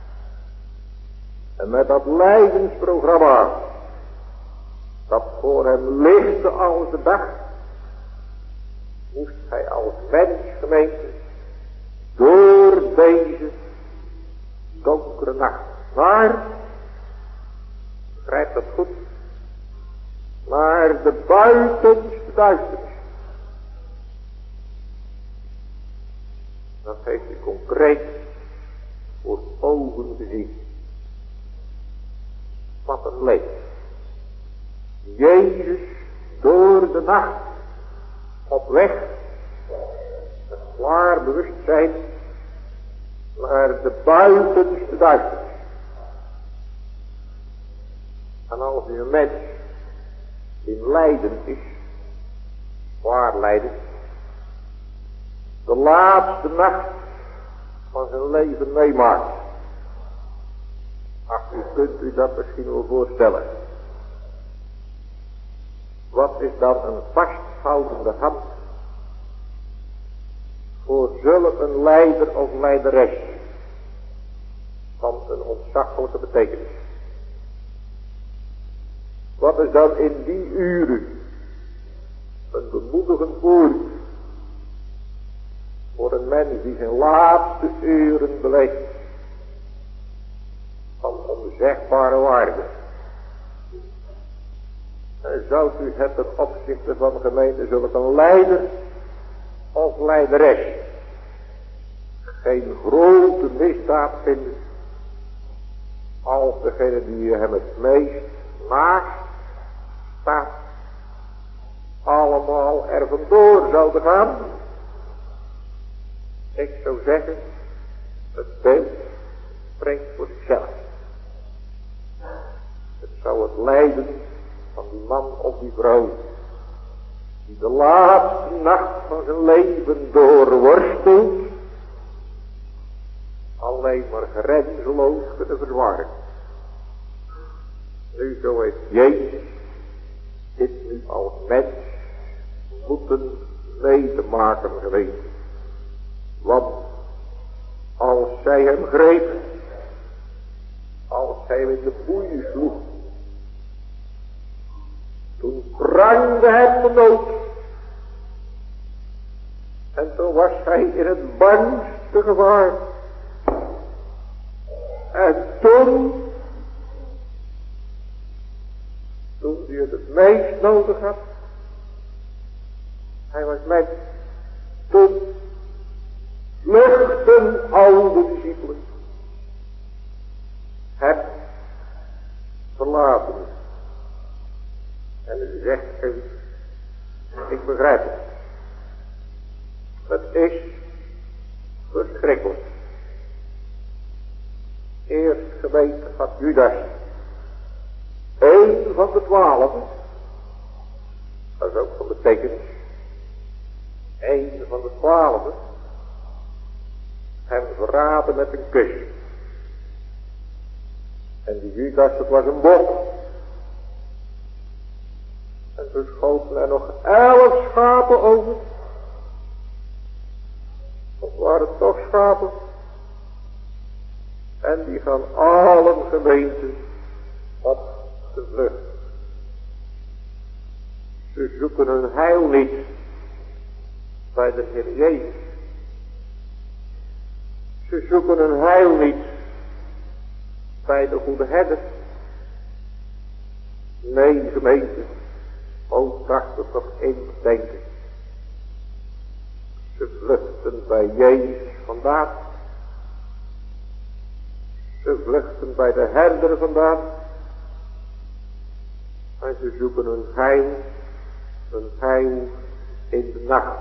En met dat lijdensprogramma dat voor hem lichtte als de dag, moest hij als mensgemeente door deze donkere nacht. Maar, begrijp dat goed, naar de buitenste duisternis. Dat heeft hij concreet voor ogen gezien. Wat een leed. Jezus door de nacht op weg, met klaar bewustzijn, naar de buitenste duisternis. En als nu een mens in lijden is, zwaar lijden, de laatste nacht van zijn leven meemaakt. Ach, u kunt u dat misschien wel voorstellen. Wat is dan een vasthoudende hand voor zulk een leider of leideres van een ontzaglijke betekenis? Wat is dan in die uren een bemoedigend woord voor een mens die zijn laatste uren beleeft van onzegbare waarde? En zou u het ten opzichte van de gemeente zulke een leider of leideres geen grote misdaad vinden als degene die hem het meest naast staat allemaal er vandoor zouden gaan? Ik zou zeggen, het beeld spreekt voor zichzelf. Het zou het lijden van die man of die vrouw, die de laatste nacht van zijn leven doorworstelt, alleen maar grenzeloos kunnen verzwaren. Nu zo heeft Jezus dit nu als mens moeten mee te maken geweest. Want als zij hem grepen als hij hem in de boeien sloeg. Toen prangde hem de nood. En toen was hij in het bangste gevaar. En toen hij het meest nodig had, hij was met, toen vluchtten al de discipelen hem verlaten. En u zegt even, ik begrijp het. Het is verschrikkelijk. Eerst geweten van Judas, een van de 12, dat is ook van betekenis, een van de 12, hem verraden met een kus. En die Judas, het was een bok. En toen schoten er nog 11 schapen over. Dat waren toch schapen. En die gaan allen gemeenten op de vlucht. Ze zoeken hun heil niet bij de Heer Jezus. Ze zoeken hun heil niet bij de goede herder. Nee, gemeente, ook dacht er toch in te denken. Ze vluchten bij Jezus vandaan. Ze vluchten bij de herder vandaan. En ze zoeken hun heil in de nacht.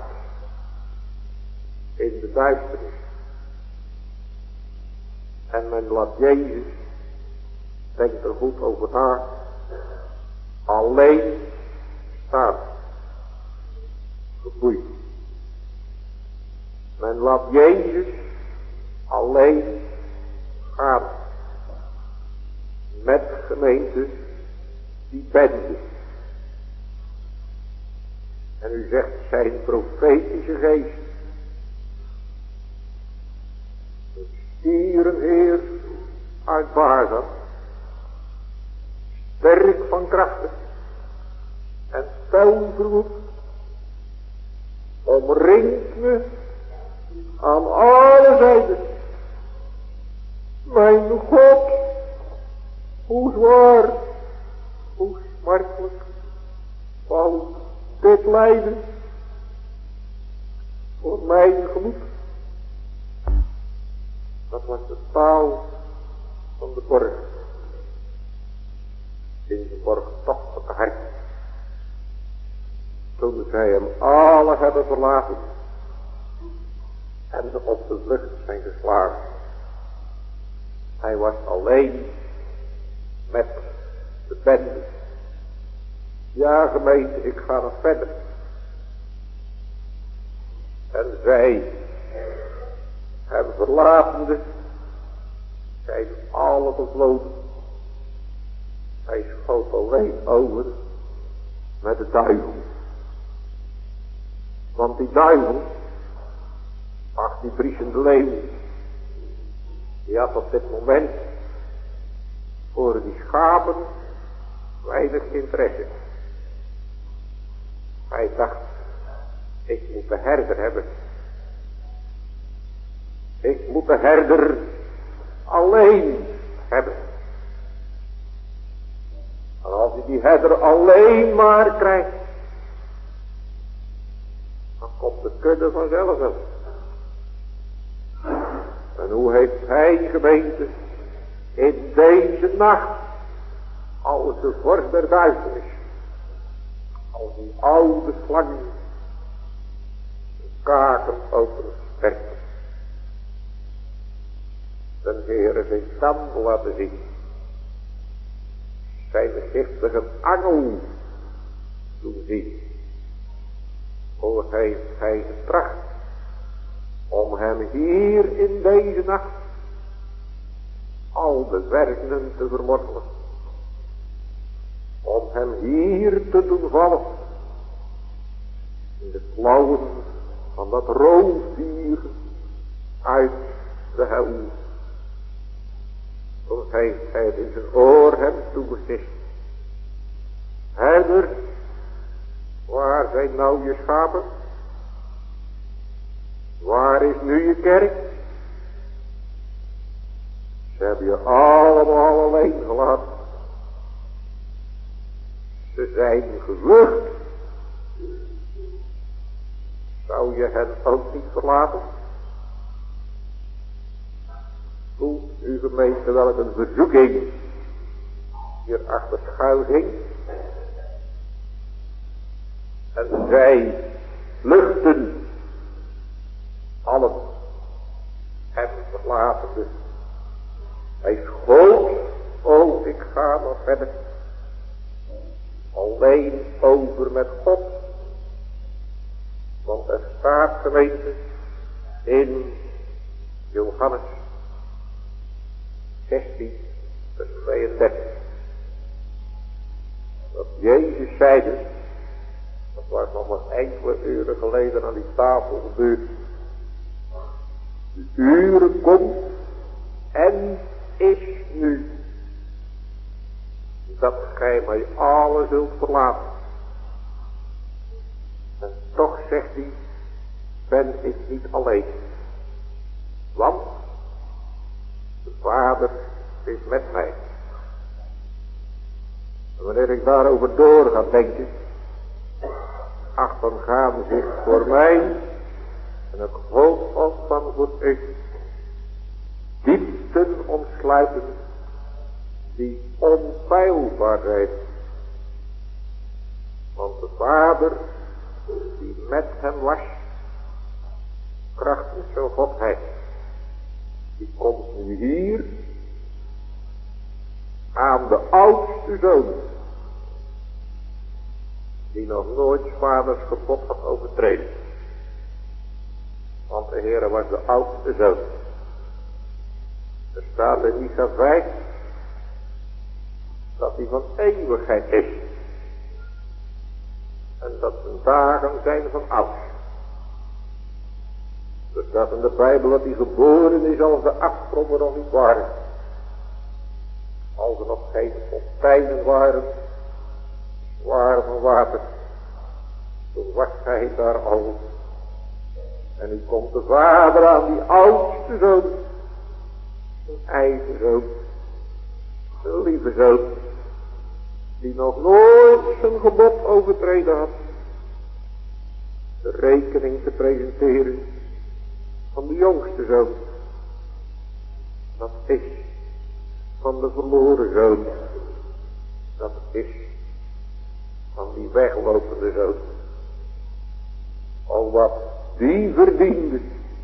In de duisternis. En men laat Jezus, denkt er goed over na, alleen staan. Geboeid. Men laat Jezus alleen gaan. Met gemeente die bende. En u zegt zijn profetische geest. Een stierenheer uit Baza. Sterk van krachten. En spelverwoed. Omringt me aan alle zijden. Mijn God, hoe zwaar, hoe smartelijk valt dit lijden voor mijn gemoed. Dat was de paal van de borg. In de borgtochtelijke hart. Toen zij hem alle hebben verlaten. En op de vlucht zijn geslagen. Hij was alleen met de bende. Ja, gemeente, ik ga nog verder. En zij, hem verlatende, zijn alle gevloden. Hij schoot alleen over met de duivel. Want die duivel, ach, die briesende leeuw, die had op dit moment voor die schapen weinig interesse. Hij dacht, ik moet de herder hebben. Ik moet de herder alleen hebben. En als hij die herder alleen maar krijgt, dan komt de kudde vanzelf wel. En hoe heeft hij, gemeente, in deze nacht, als de vorst der duisternis, als die oude slang, de kaken openspert, de Heere zijn tanden laten zien, zijn giftige angel doen zien. Hoe heeft hij getracht om hem hier in deze nacht al de werkenen te vermorzelen. Om hem hier te doen vallen in de klauwen van dat roofdier uit de hel. Toen heeft hij het in zijn oor hem toegesist. Herder, waar zijn nou je schapen? Waar is nu je kerk? Ze hebben je allemaal alleen gelaten. Ze zijn gevlucht. Zou je hen ook niet verlaten? Voelt uw gemeente welk een verzoeking hier achter schuil ging? En zij vluchten, allen hem verlatende. Hij schoot, oh ik ga nog verder, alleen over met God. Want er staat, gemeente, in Johannes 16, vers 32, dat Jezus zeide, dat was nog maar enkele uren geleden aan die tafel gebeurd. De uren komt en is nu, dat gij mij alle zult verlaten. En toch zegt hij, ben ik niet alleen. Want de Vader is met mij. En wanneer ik daarover door ga denken, ach, dan gaan zich voor mij, en ik hoop ook van voor u, diepten omsluiten die onpeilbaar zijn. Want de Vader die met hem was, krachtens zijn Godheid, die komt nu hier aan de oudste zoon, die nog nooit vaders gebod had overtreden. Want de Heere was de oudste zoon. Er staat in Micha 5 dat hij van eeuwigheid is. En dat zijn dagen zijn van oud. Er staat in de Bijbel dat hij geboren is als de afgronden nog niet waren. Als er nog geen fonteinen waren van water. Toen was hij daar al. En nu komt de Vader aan die oudste zoon. Zijn eigen zoon. Zijn lieve zoon. Die nog nooit zijn gebod overtreden had. De rekening te presenteren van de jongste zoon. Dat is van de verloren zoon. Dat is van die weglopende zoon. Al wat die verdiende.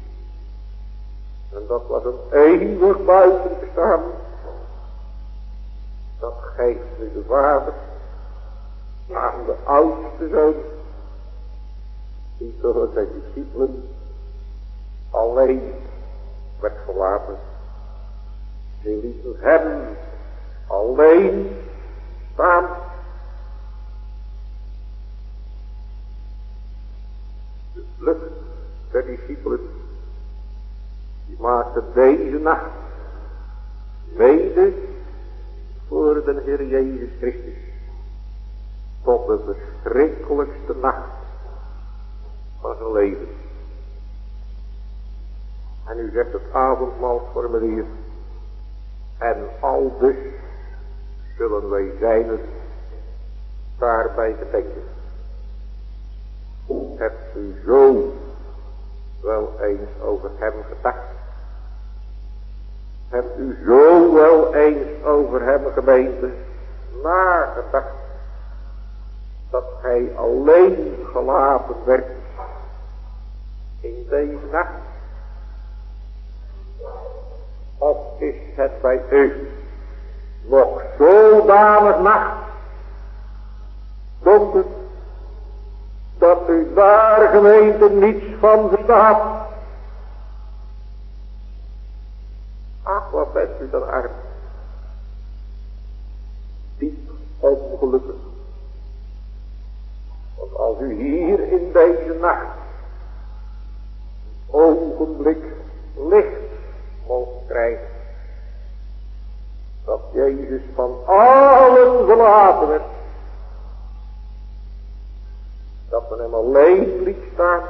En dat was een eeuwig buiten te staan. Dat geeft nu de Vader aan de oudste zoon. Die door zijn discipelen alleen werd verlaten. Die lieten hem alleen staan. De vlucht der discipelen, die maakte deze nacht mede voor de Heer Jezus Christus tot de verschrikkelijkste nacht van zijn leven. En u zegt het avondmaalsformulier, en aldus zullen wij zijn daarbij gedenken. Hebt u zo wel eens over hem gedacht? Hebt u zo wel eens over hem, gemeente, nagedacht, dat hij alleen gelaten werd in deze nacht? Of is het bij u nog zodanig nacht, donker, dat u daar, gemeente, niets van verstaat? Ach, wat bent u dan arm. Diep ongelukkig. Want als u hier in deze nacht ogenblik licht mocht krijgen, dus van allen verlaten werd, dat men hem alleen liet staan,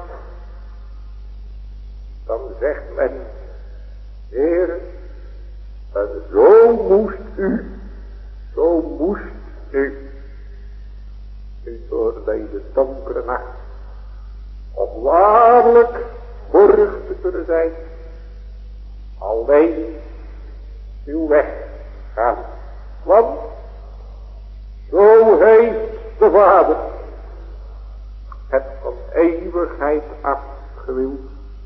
dan zegt men, Heere, en zo moest u door deze donkere nacht, om waarlijk borg te kunnen zijn, alleen uw weg gaan. Want zo heeft de Vader het van eeuwigheid afgewild.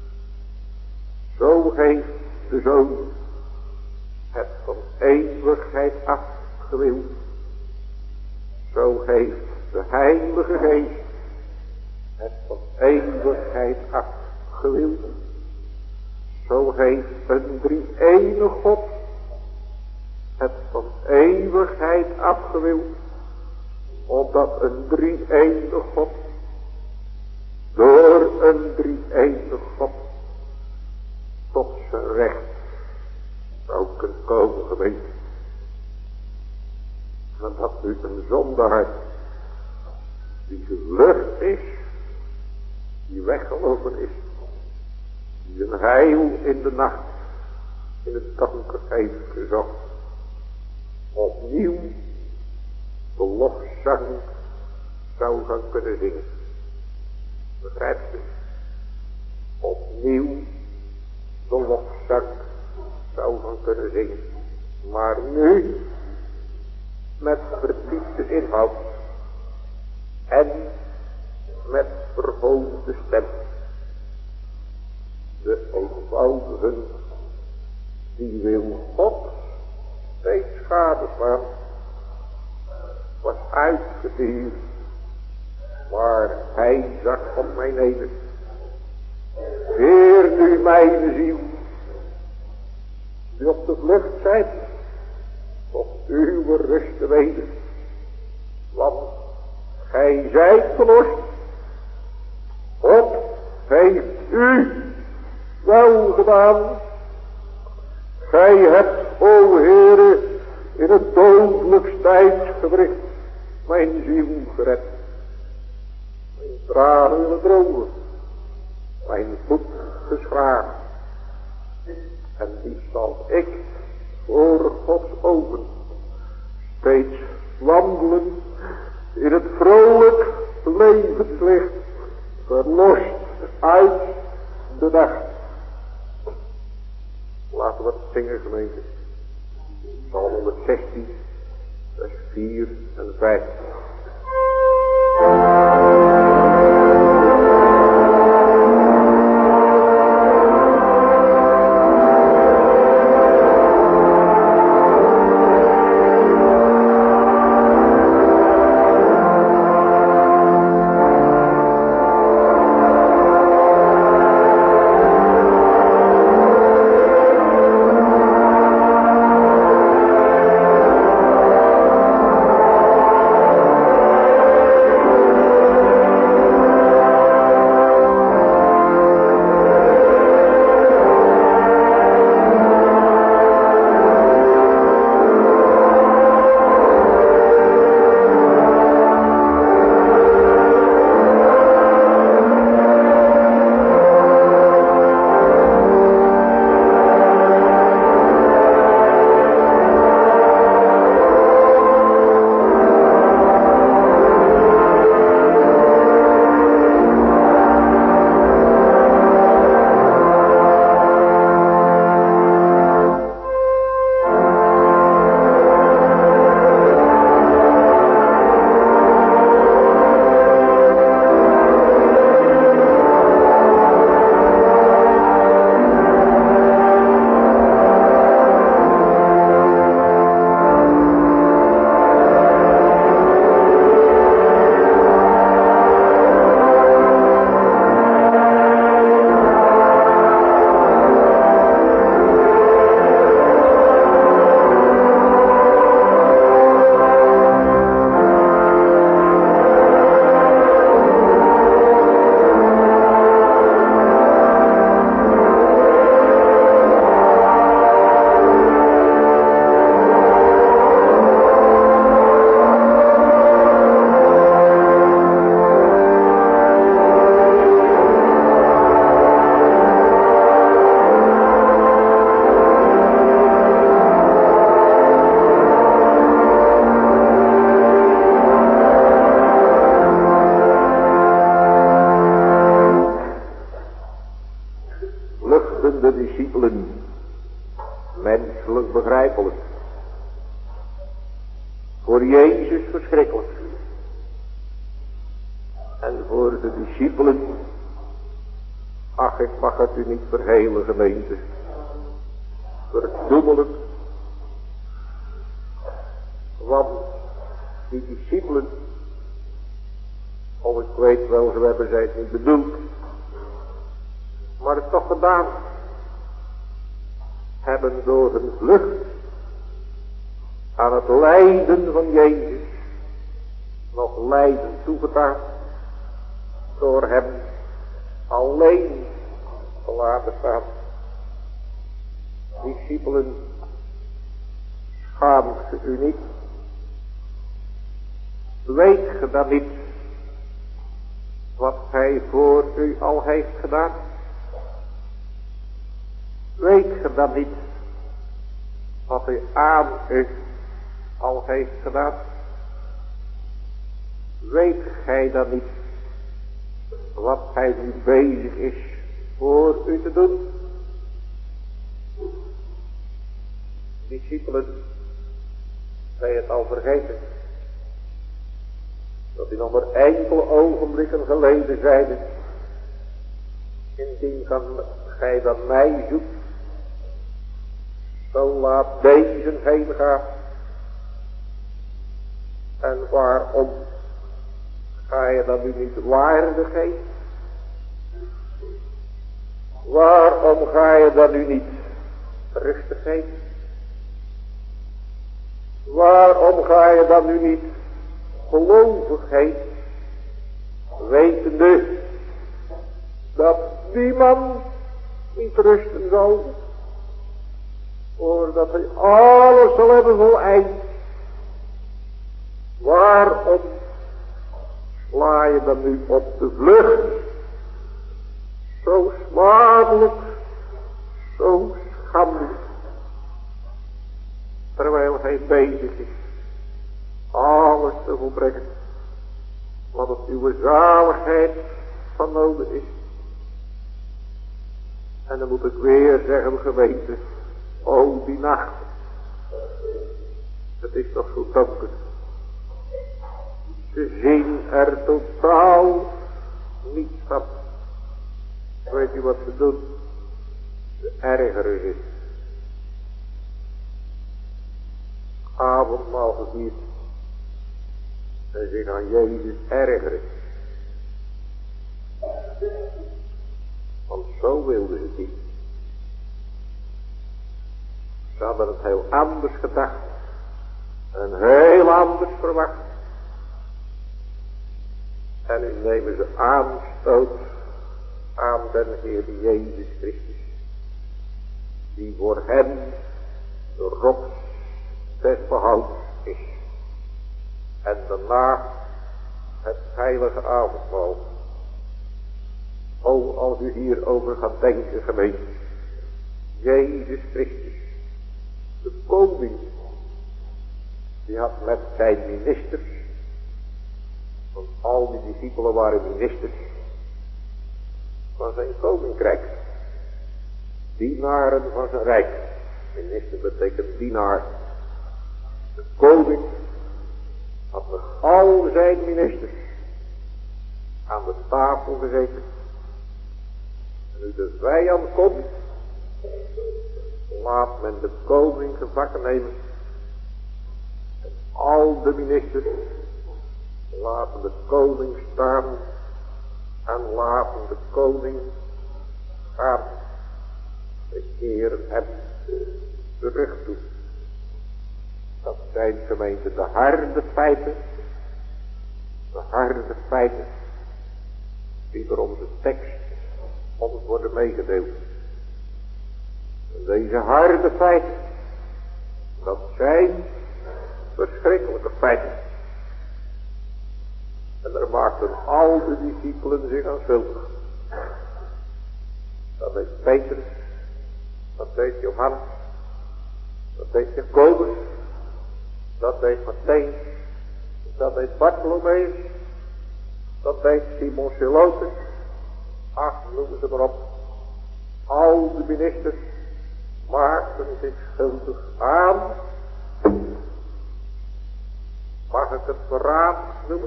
Zo heeft de Zoon het van eeuwigheid afgewild. Zo heeft de Heilige Geest het van eeuwigheid afgewild. Zo heeft een drie-enige God het van eeuwigheid afgewild. Opdat een drie-enige God door een drie-enige God tot zijn recht zou kunnen komen geweest. En dat u een zondaar die gevlucht is, die weggelopen is, die een heil in de nacht in het donker heeft gezocht, opnieuw de lofzang zou gaan kunnen zingen. Begrijpt u? Opnieuw de lofzang zou gaan kunnen zingen. Maar nu met verdiepte inhoud en met verhoogde stem. De eenvoudigen die wil God steeds gadeslaan, was uitgeduurd, maar hij zag op mij neder. Heer, nu mijn ziel, die op de vlucht zijt, tot uw rust te weten, want gij zijt verlost. God heeft u wel gedaan. Gij hebt, o Heere, in het dodelijkst tijdsgebricht mijn ziel gered. Mijn tranen willen drogen, mijn voet geschraagd. En die zal ik voor Gods ogen steeds wandelen in het vrolijk levenslicht, verlost uit de nacht. Laten we het zingen, gemeente. Psalm 116, vers 4 en 5. begrijpelijk. Voor Jezus verschrikkelijk. En voor de discipelen, ach, ik mag het u niet verhelen, gemeente, verdoemelijk. Want die discipelen, of ik weet wel, zo hebben zij het niet bedoeld, maar het toch gedaan, hebben door hun vlucht aan het lijden van Jezus nog lijden toegedaan, door hem alleen te laten staan. Discipelen, schaamt ge u niet? Weet ge dan niet wat hij voor u al heeft gedaan? Weet ge dan niet wat hij aan u al heeft gedaan? Weet gij dan niet wat hij nu bezig is voor u te doen? Discipelen, zij het al vergeten, dat hij nog maar enkele ogenblikken geleden zeiden, indien gij dan mij zoekt, zo laat deze heen gaan. En waarom ga je dan nu niet waardig heen? Waarom ga je dan nu niet rustig heen? Waarom ga je dan nu niet gelovig heen, wetende dat die man niet rusten zal, voordat hij alles zal hebben voleind? Waarom sla je dan nu op de vlucht, zo smadelijk, zo schandelijk, terwijl hij bezig is alles te volbrengen wat op uw zaligheid van nodig is? En dan moet ik weer zeggen, gemeente, o die nacht, het is toch zo donker. Ze zien er totaal niets van. Weet u wat ze doen? Ze ergeren zich. Avondmaal gevierd. En zich aan Jezus ergeren. Want zo wilden ze het niet. Ze hadden het heel anders gedacht. En heel anders verwacht. En nu nemen ze aanstoot aan den Heer Jezus Christus, die voor hen de rots des behouds is. En daarna het heilige avondmaal. O, als u hierover gaat denken, gemeente, Jezus Christus, de koning, die had met zijn ministers, want al die discipelen waren ministers van zijn koninkrijk, dienaren van zijn rijk. Minister betekent dienaar. De koning had met al zijn ministers aan de tafel gezeten. En nu de vijand komt, laat men de koning gevangen nemen. En al de ministers laten de koning staan en laten de koning gaan. De Heer hem terug toe. Dat zijn, gemeente, de harde feiten. De harde feiten die door onze tekst ons worden meegedeeld. En deze harde feiten, dat zijn verschrikkelijke feiten. En daar maakten al de discipelen zich aan schuldig. Dat deed Petrus, dat deed Johannes, dat deed Jacobus, dat deed Matthäus, dat deed Bartholomeus, dat deed Simon Zelotes. Ach, noemen ze maar op. Al de ministers maakten zich schuldig aan, mag ik het verraad noemen?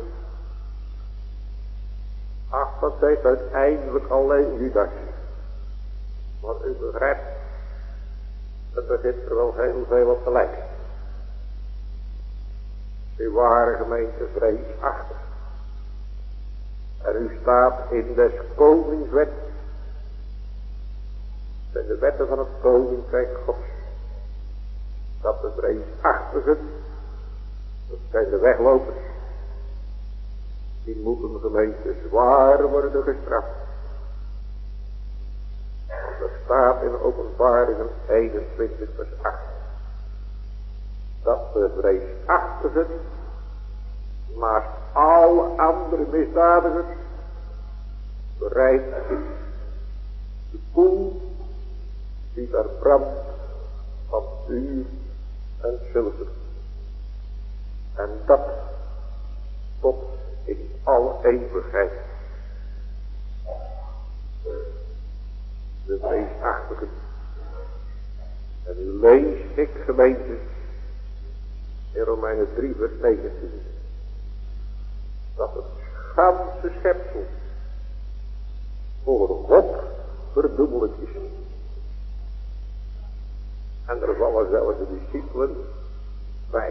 Ach, dat deed uiteindelijk alleen Judas. Want u begrijpt, het begint er wel heel veel op te lijken. U waren gemeente vreesachtig. En u staat in des konings wet. En de wetten van het koninkrijk Gods. Dat de vreesachtigen, dat zijn de weglopers. Die moeten gemeente zwaar worden gestraft. Dat staat in Openbaringen 21 vers 8. Dat de vreesachtigen naast alle andere misdadigers bereid is de koel die daar brandt van vuur en zilver. En dat tot in alle eeuwigheid. De vreesachtigen. En nu lees ik gemeente in Romeinen 3 vers 19. Dat het ganse schepsel voor God verdoemelijk is. En er vallen zelfs de discipelen bij.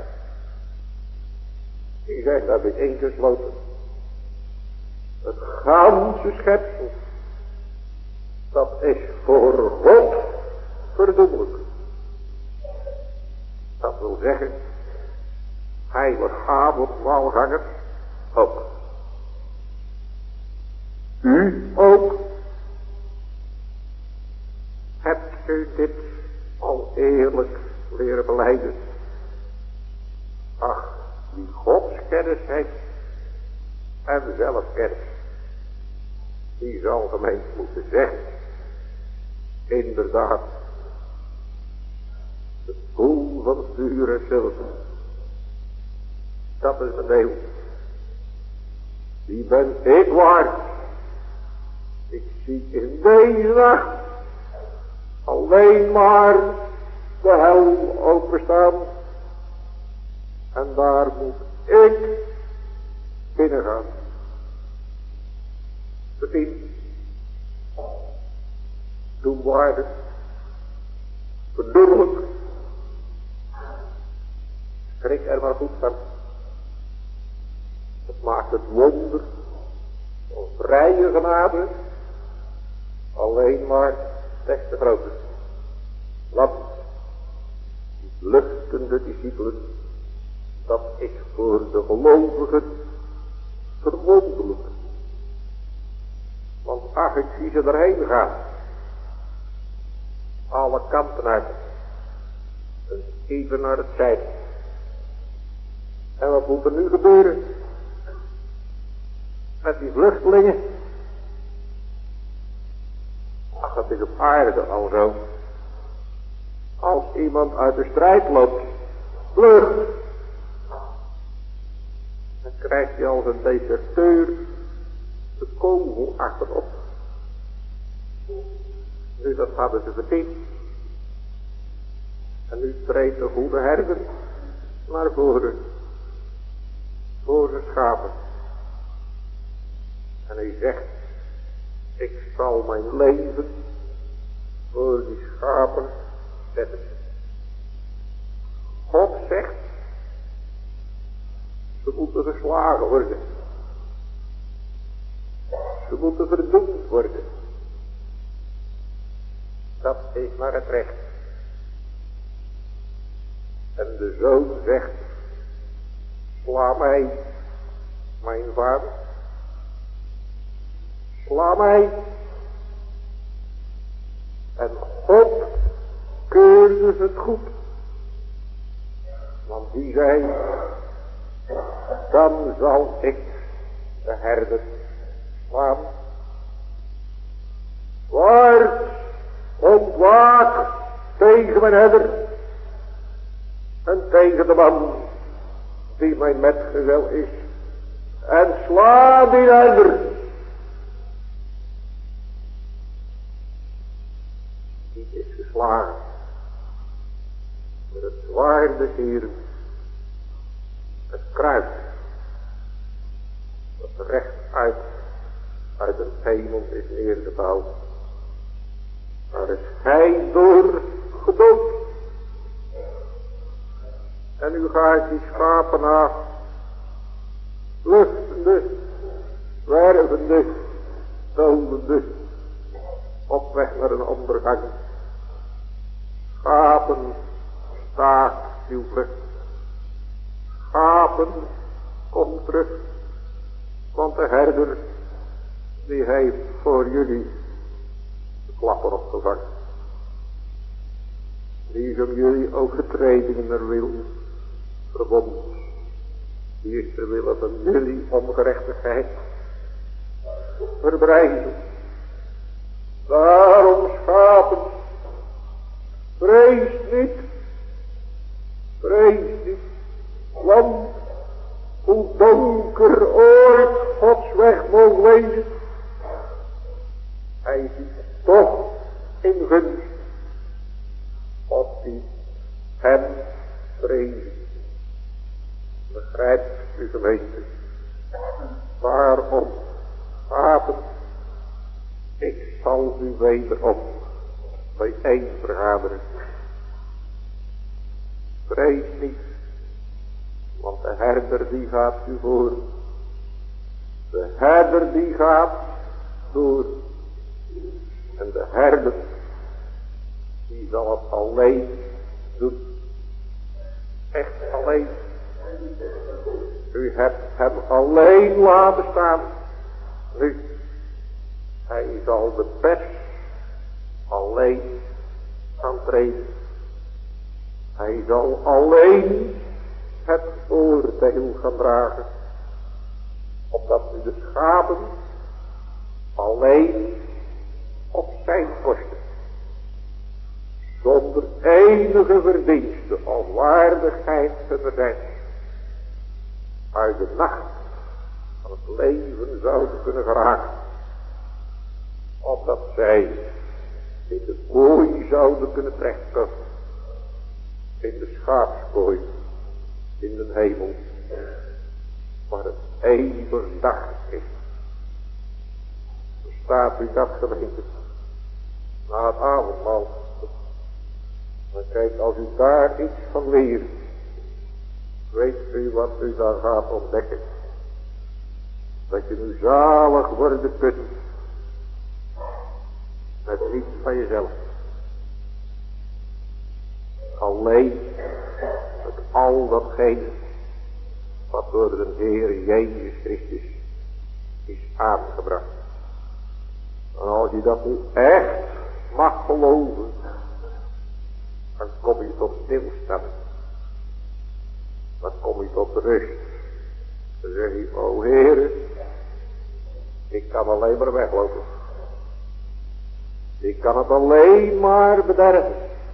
Die zijn daar bijeengesloten. Het ganse schepsel, dat is voor God verdoemelijk. Dat wil zeggen, heilig avondmaalgangers ook. U ook. Hebt u dit al eerlijk leren belijden? Ach, die godskennis heeft en zelfkennis, die zal gemeente moeten zeggen, inderdaad, de poel van vuur en zilver, dat is een deel. Die ben ik waard. Ik zie in deze nacht alleen maar de hel openstaan. En daar moet ik binnengaan. Verdien. Toen waarde. Verdoemelijk. Schrik er maar goed van. Het maakt het wonder van vrije genade alleen maar des te groter. Want die vluchtende discipelen, dat is voor de gelovigen verwonderlijk. Want ach, ik zie ze erheen gaan. Alle kanten uit. En even naar het zijde. En wat moet er nu gebeuren? Met die vluchtelingen? Ach, het is op aarde al zo. Als iemand uit de strijd loopt, vlucht, dan krijgt hij als een deserteur de kogel achterop. Nu, dat hadden ze verdiend. En nu treedt de goede herder naar voren, voor zijn schapen. En hij zegt, ik zal mijn leven voor die schapen zetten. God zegt, ze moeten geslagen worden. Ze moeten verdoemd worden. Dat is maar het recht. En de zoon zegt, sla mij, mijn vader. Sla mij. En God keurde het goed. Want die zei, dan zal ik de herder slaan. Waar ontwaak tegen mijn herder en tegen de man die mijn metgezel is. En sla die herder. Die is geslagen. zijn des Heeren. Het kruis, dat recht uit de hemel is neergebouwd. Daar is hij door gedood. En nu gaat die schapen na, vluchtende, zwervende, dodende, op weg naar een andere gang. Schapen, staakt uw vlucht. Schapen, kom terug, want de herder, die heeft voor jullie de klapper opgevangen. Die is om jullie overtredingen er wil verbonden. Die is ter wille van jullie ongerechtigheid verbrijzeld. Daarom schapen, vrees niet, want hoe donker ooit Gods weg mogen wezen, hij ziet toch in gunst op die hem vrezen. Begrijpt u gemeente, waarom schapen, ik zal u wederom bijeen vergaderen. Vrees niet, want de herder die gaat u voor. De herder die gaat door. En de herder die zal het alleen doen. Echt alleen. U hebt hem alleen laten staan. Nu, hij zal de pers alleen aantreden. Hij zal alleen het oordeel gaan dragen. Opdat u de schapen alleen op zijn kosten, zonder enige verdienste of waardigheid te zijn, uit de nacht van het leven zouden kunnen geraken. Opdat zij in de kooi zouden kunnen terechtkomen. In de schaapskooi, in de hemel, waar het eeuwig dag is. Verstaat u dat, gemeente? Na het avondmaal. Maar kijk, als u daar iets van leert, weet u wat u dan gaat ontdekken. Dat je nu zalig worden kunt. Met niets van jezelf. Alleen met al datgene wat door de Heer Jezus Christus is aangebracht. En als je dat nu echt mag geloven, dan kom je tot stilstand. Dan kom je tot rust. Dan zeg je, o Heer, ik kan alleen maar weglopen. Ik kan het alleen maar bederven.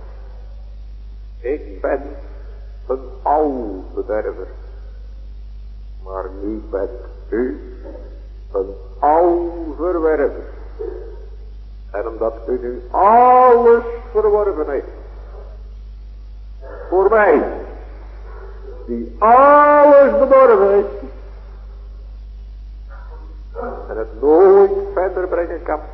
Ik ben een albederver. Maar nu bent u een alverwerver. En omdat u nu alles verworven heeft. Voor mij. Die alles bedorven heeft. En het nooit verder brengen kan.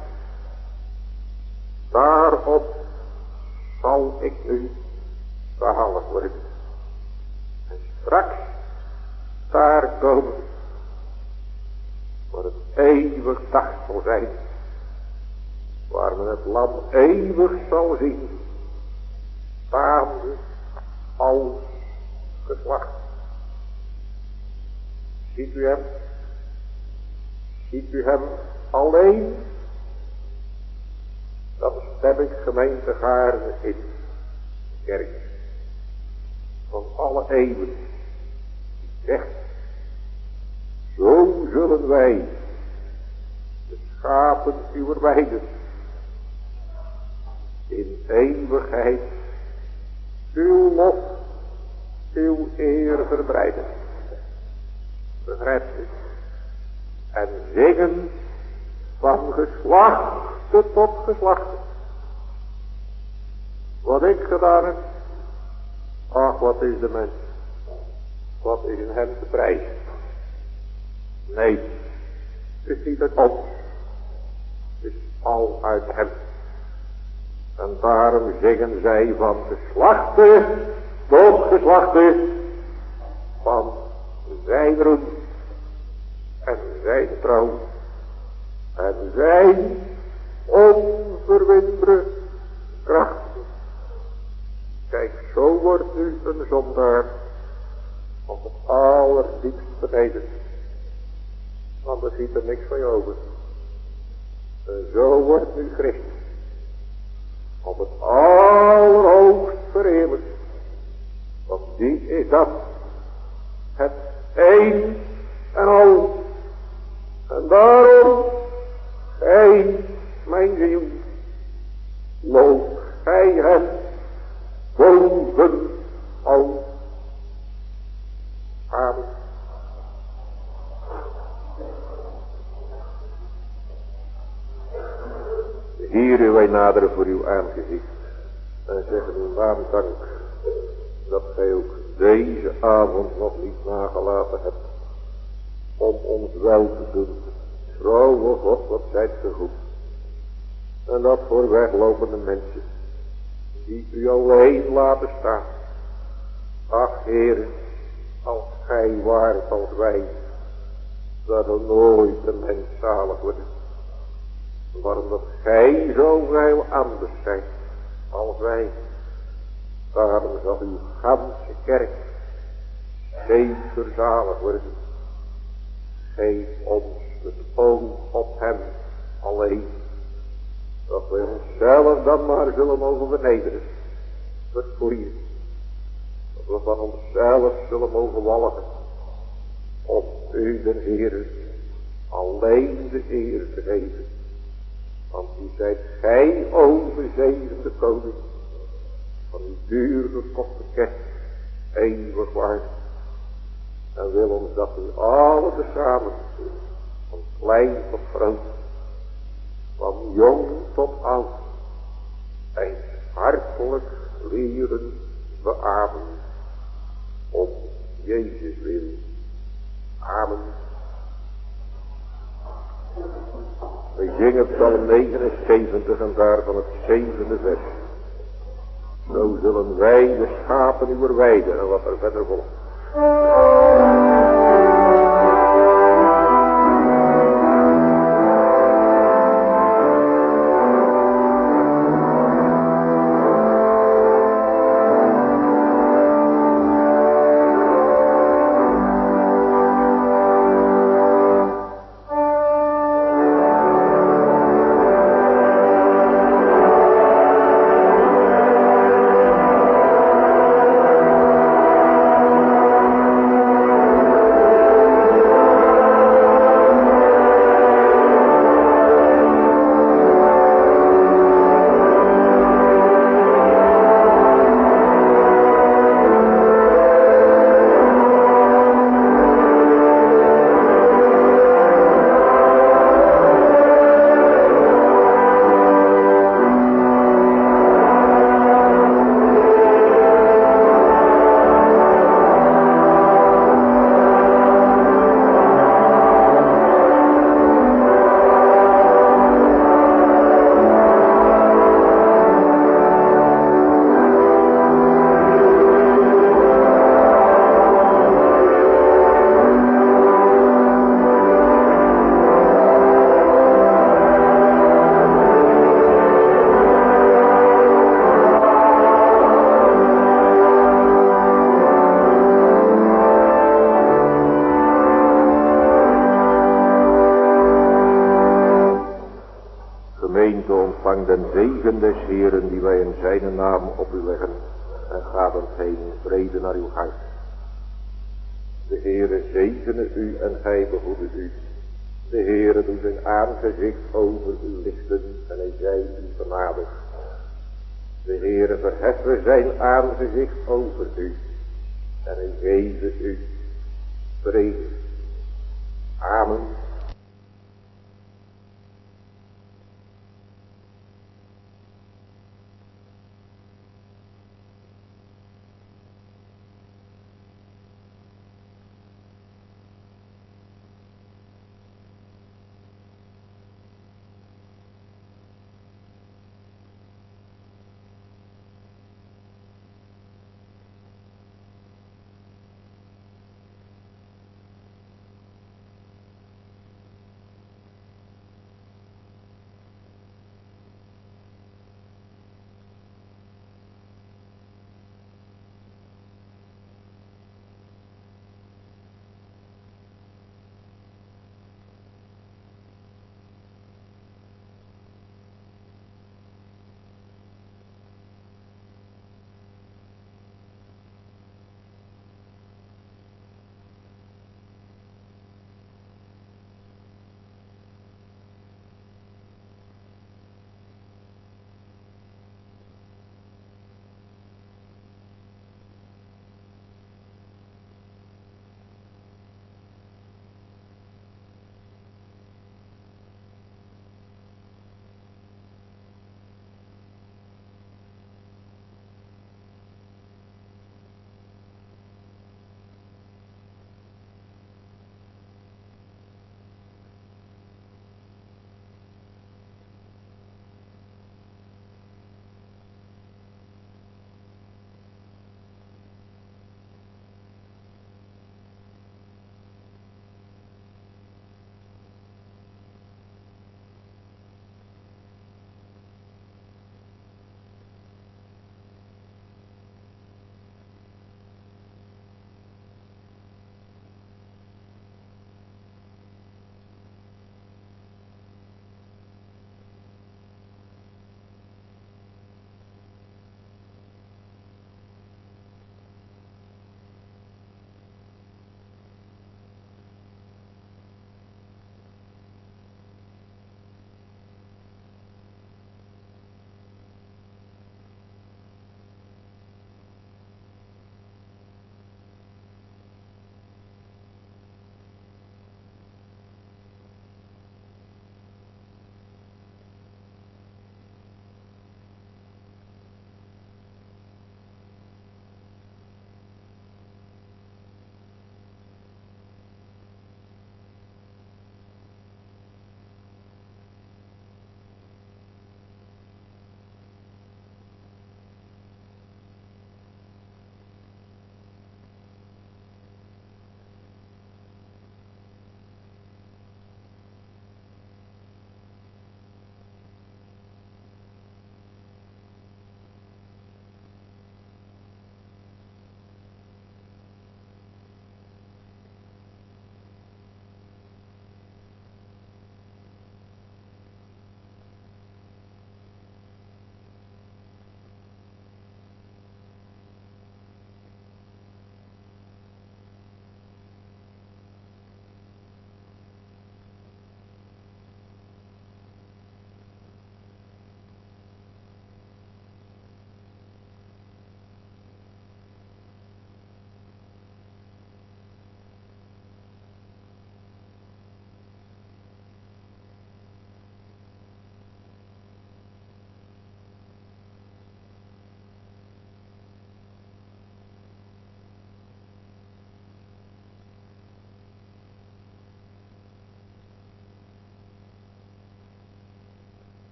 Daarop zal ik u zalig worden. En straks daar komen. Waar het eeuwig dag zal zijn. Waar men het lam eeuwig zal zien. Staande als geslacht. Ziet u hem? Ziet u hem alleen? Dan stem ik gemeente Gaarne in de kerk. Van alle eeuwen. Die zegt, zo zullen wij de schapen uwer weiden in eeuwigheid uw lof, uw eer verbreiden. Begrijpt u? En zingen van geslachte tot geslachte. Wat ik gedaan heb, Ach, wat is de mens? Wat is in hem te prijzen? Nee, het is niet uit ons. Het is al uit hem. En daarom zingen zij van geslachten tot geslachten, van zijn roem en zijn trouw en zijn onverwindere kracht. Kijk, zo wordt nu een zondaar op het allerdiepst beneden. Want er ziet er niks van je over. En zo wordt nu Christus op het allerhoogst verheerlijkt. Want die is dat. Het een en al. En daarom, gij, mijn ziel, loof gij hem boven al. Amen. Here wij naderen voor uw aangezicht en zeggen uw naam dank dat gij ook deze avond nog niet nagelaten hebt om ons wel te doen. Trouwe God, wat zijt ge goed. En dat voor weglopende mensen die u alleen laten staan. Ach Heere, als gij waart als wij, dat er nooit een mens zalig wordt. Maar omdat gij zoveel anders zijt als wij, daarom zal uw ganse kerk zeker zalig worden. Geef ons het oog op hem alleen, dat wij onszelf dan maar zullen mogen vernederen, verfoeien, dat we van onszelf zullen mogen walgen, om u de Heere alleen de eer te geven. Want u zijt gij, o bezegende koning, van uw duur gekochte kerk, eeuwig waard. En wil ons dat u alle tezamen, van klein tot groot, van jong tot oud, eens hartelijk leren beamen, om Jezus wil. Amen. We zingen Psalm 79 en daarvan het 7e vers. Zo zullen wij de schapen uwer weide en wat er verder volgt. Ontvang den zegen des Heeren die wij in zijn naam op u leggen en ga dan heen vrede naar uw huis. De Heere zegene u en gij behoede u. De Heere doet zijn aangezicht over u lichten en hij zij u genadig. De Heere verheffen zijn aangezicht over u en hij geven u vrede. Amen.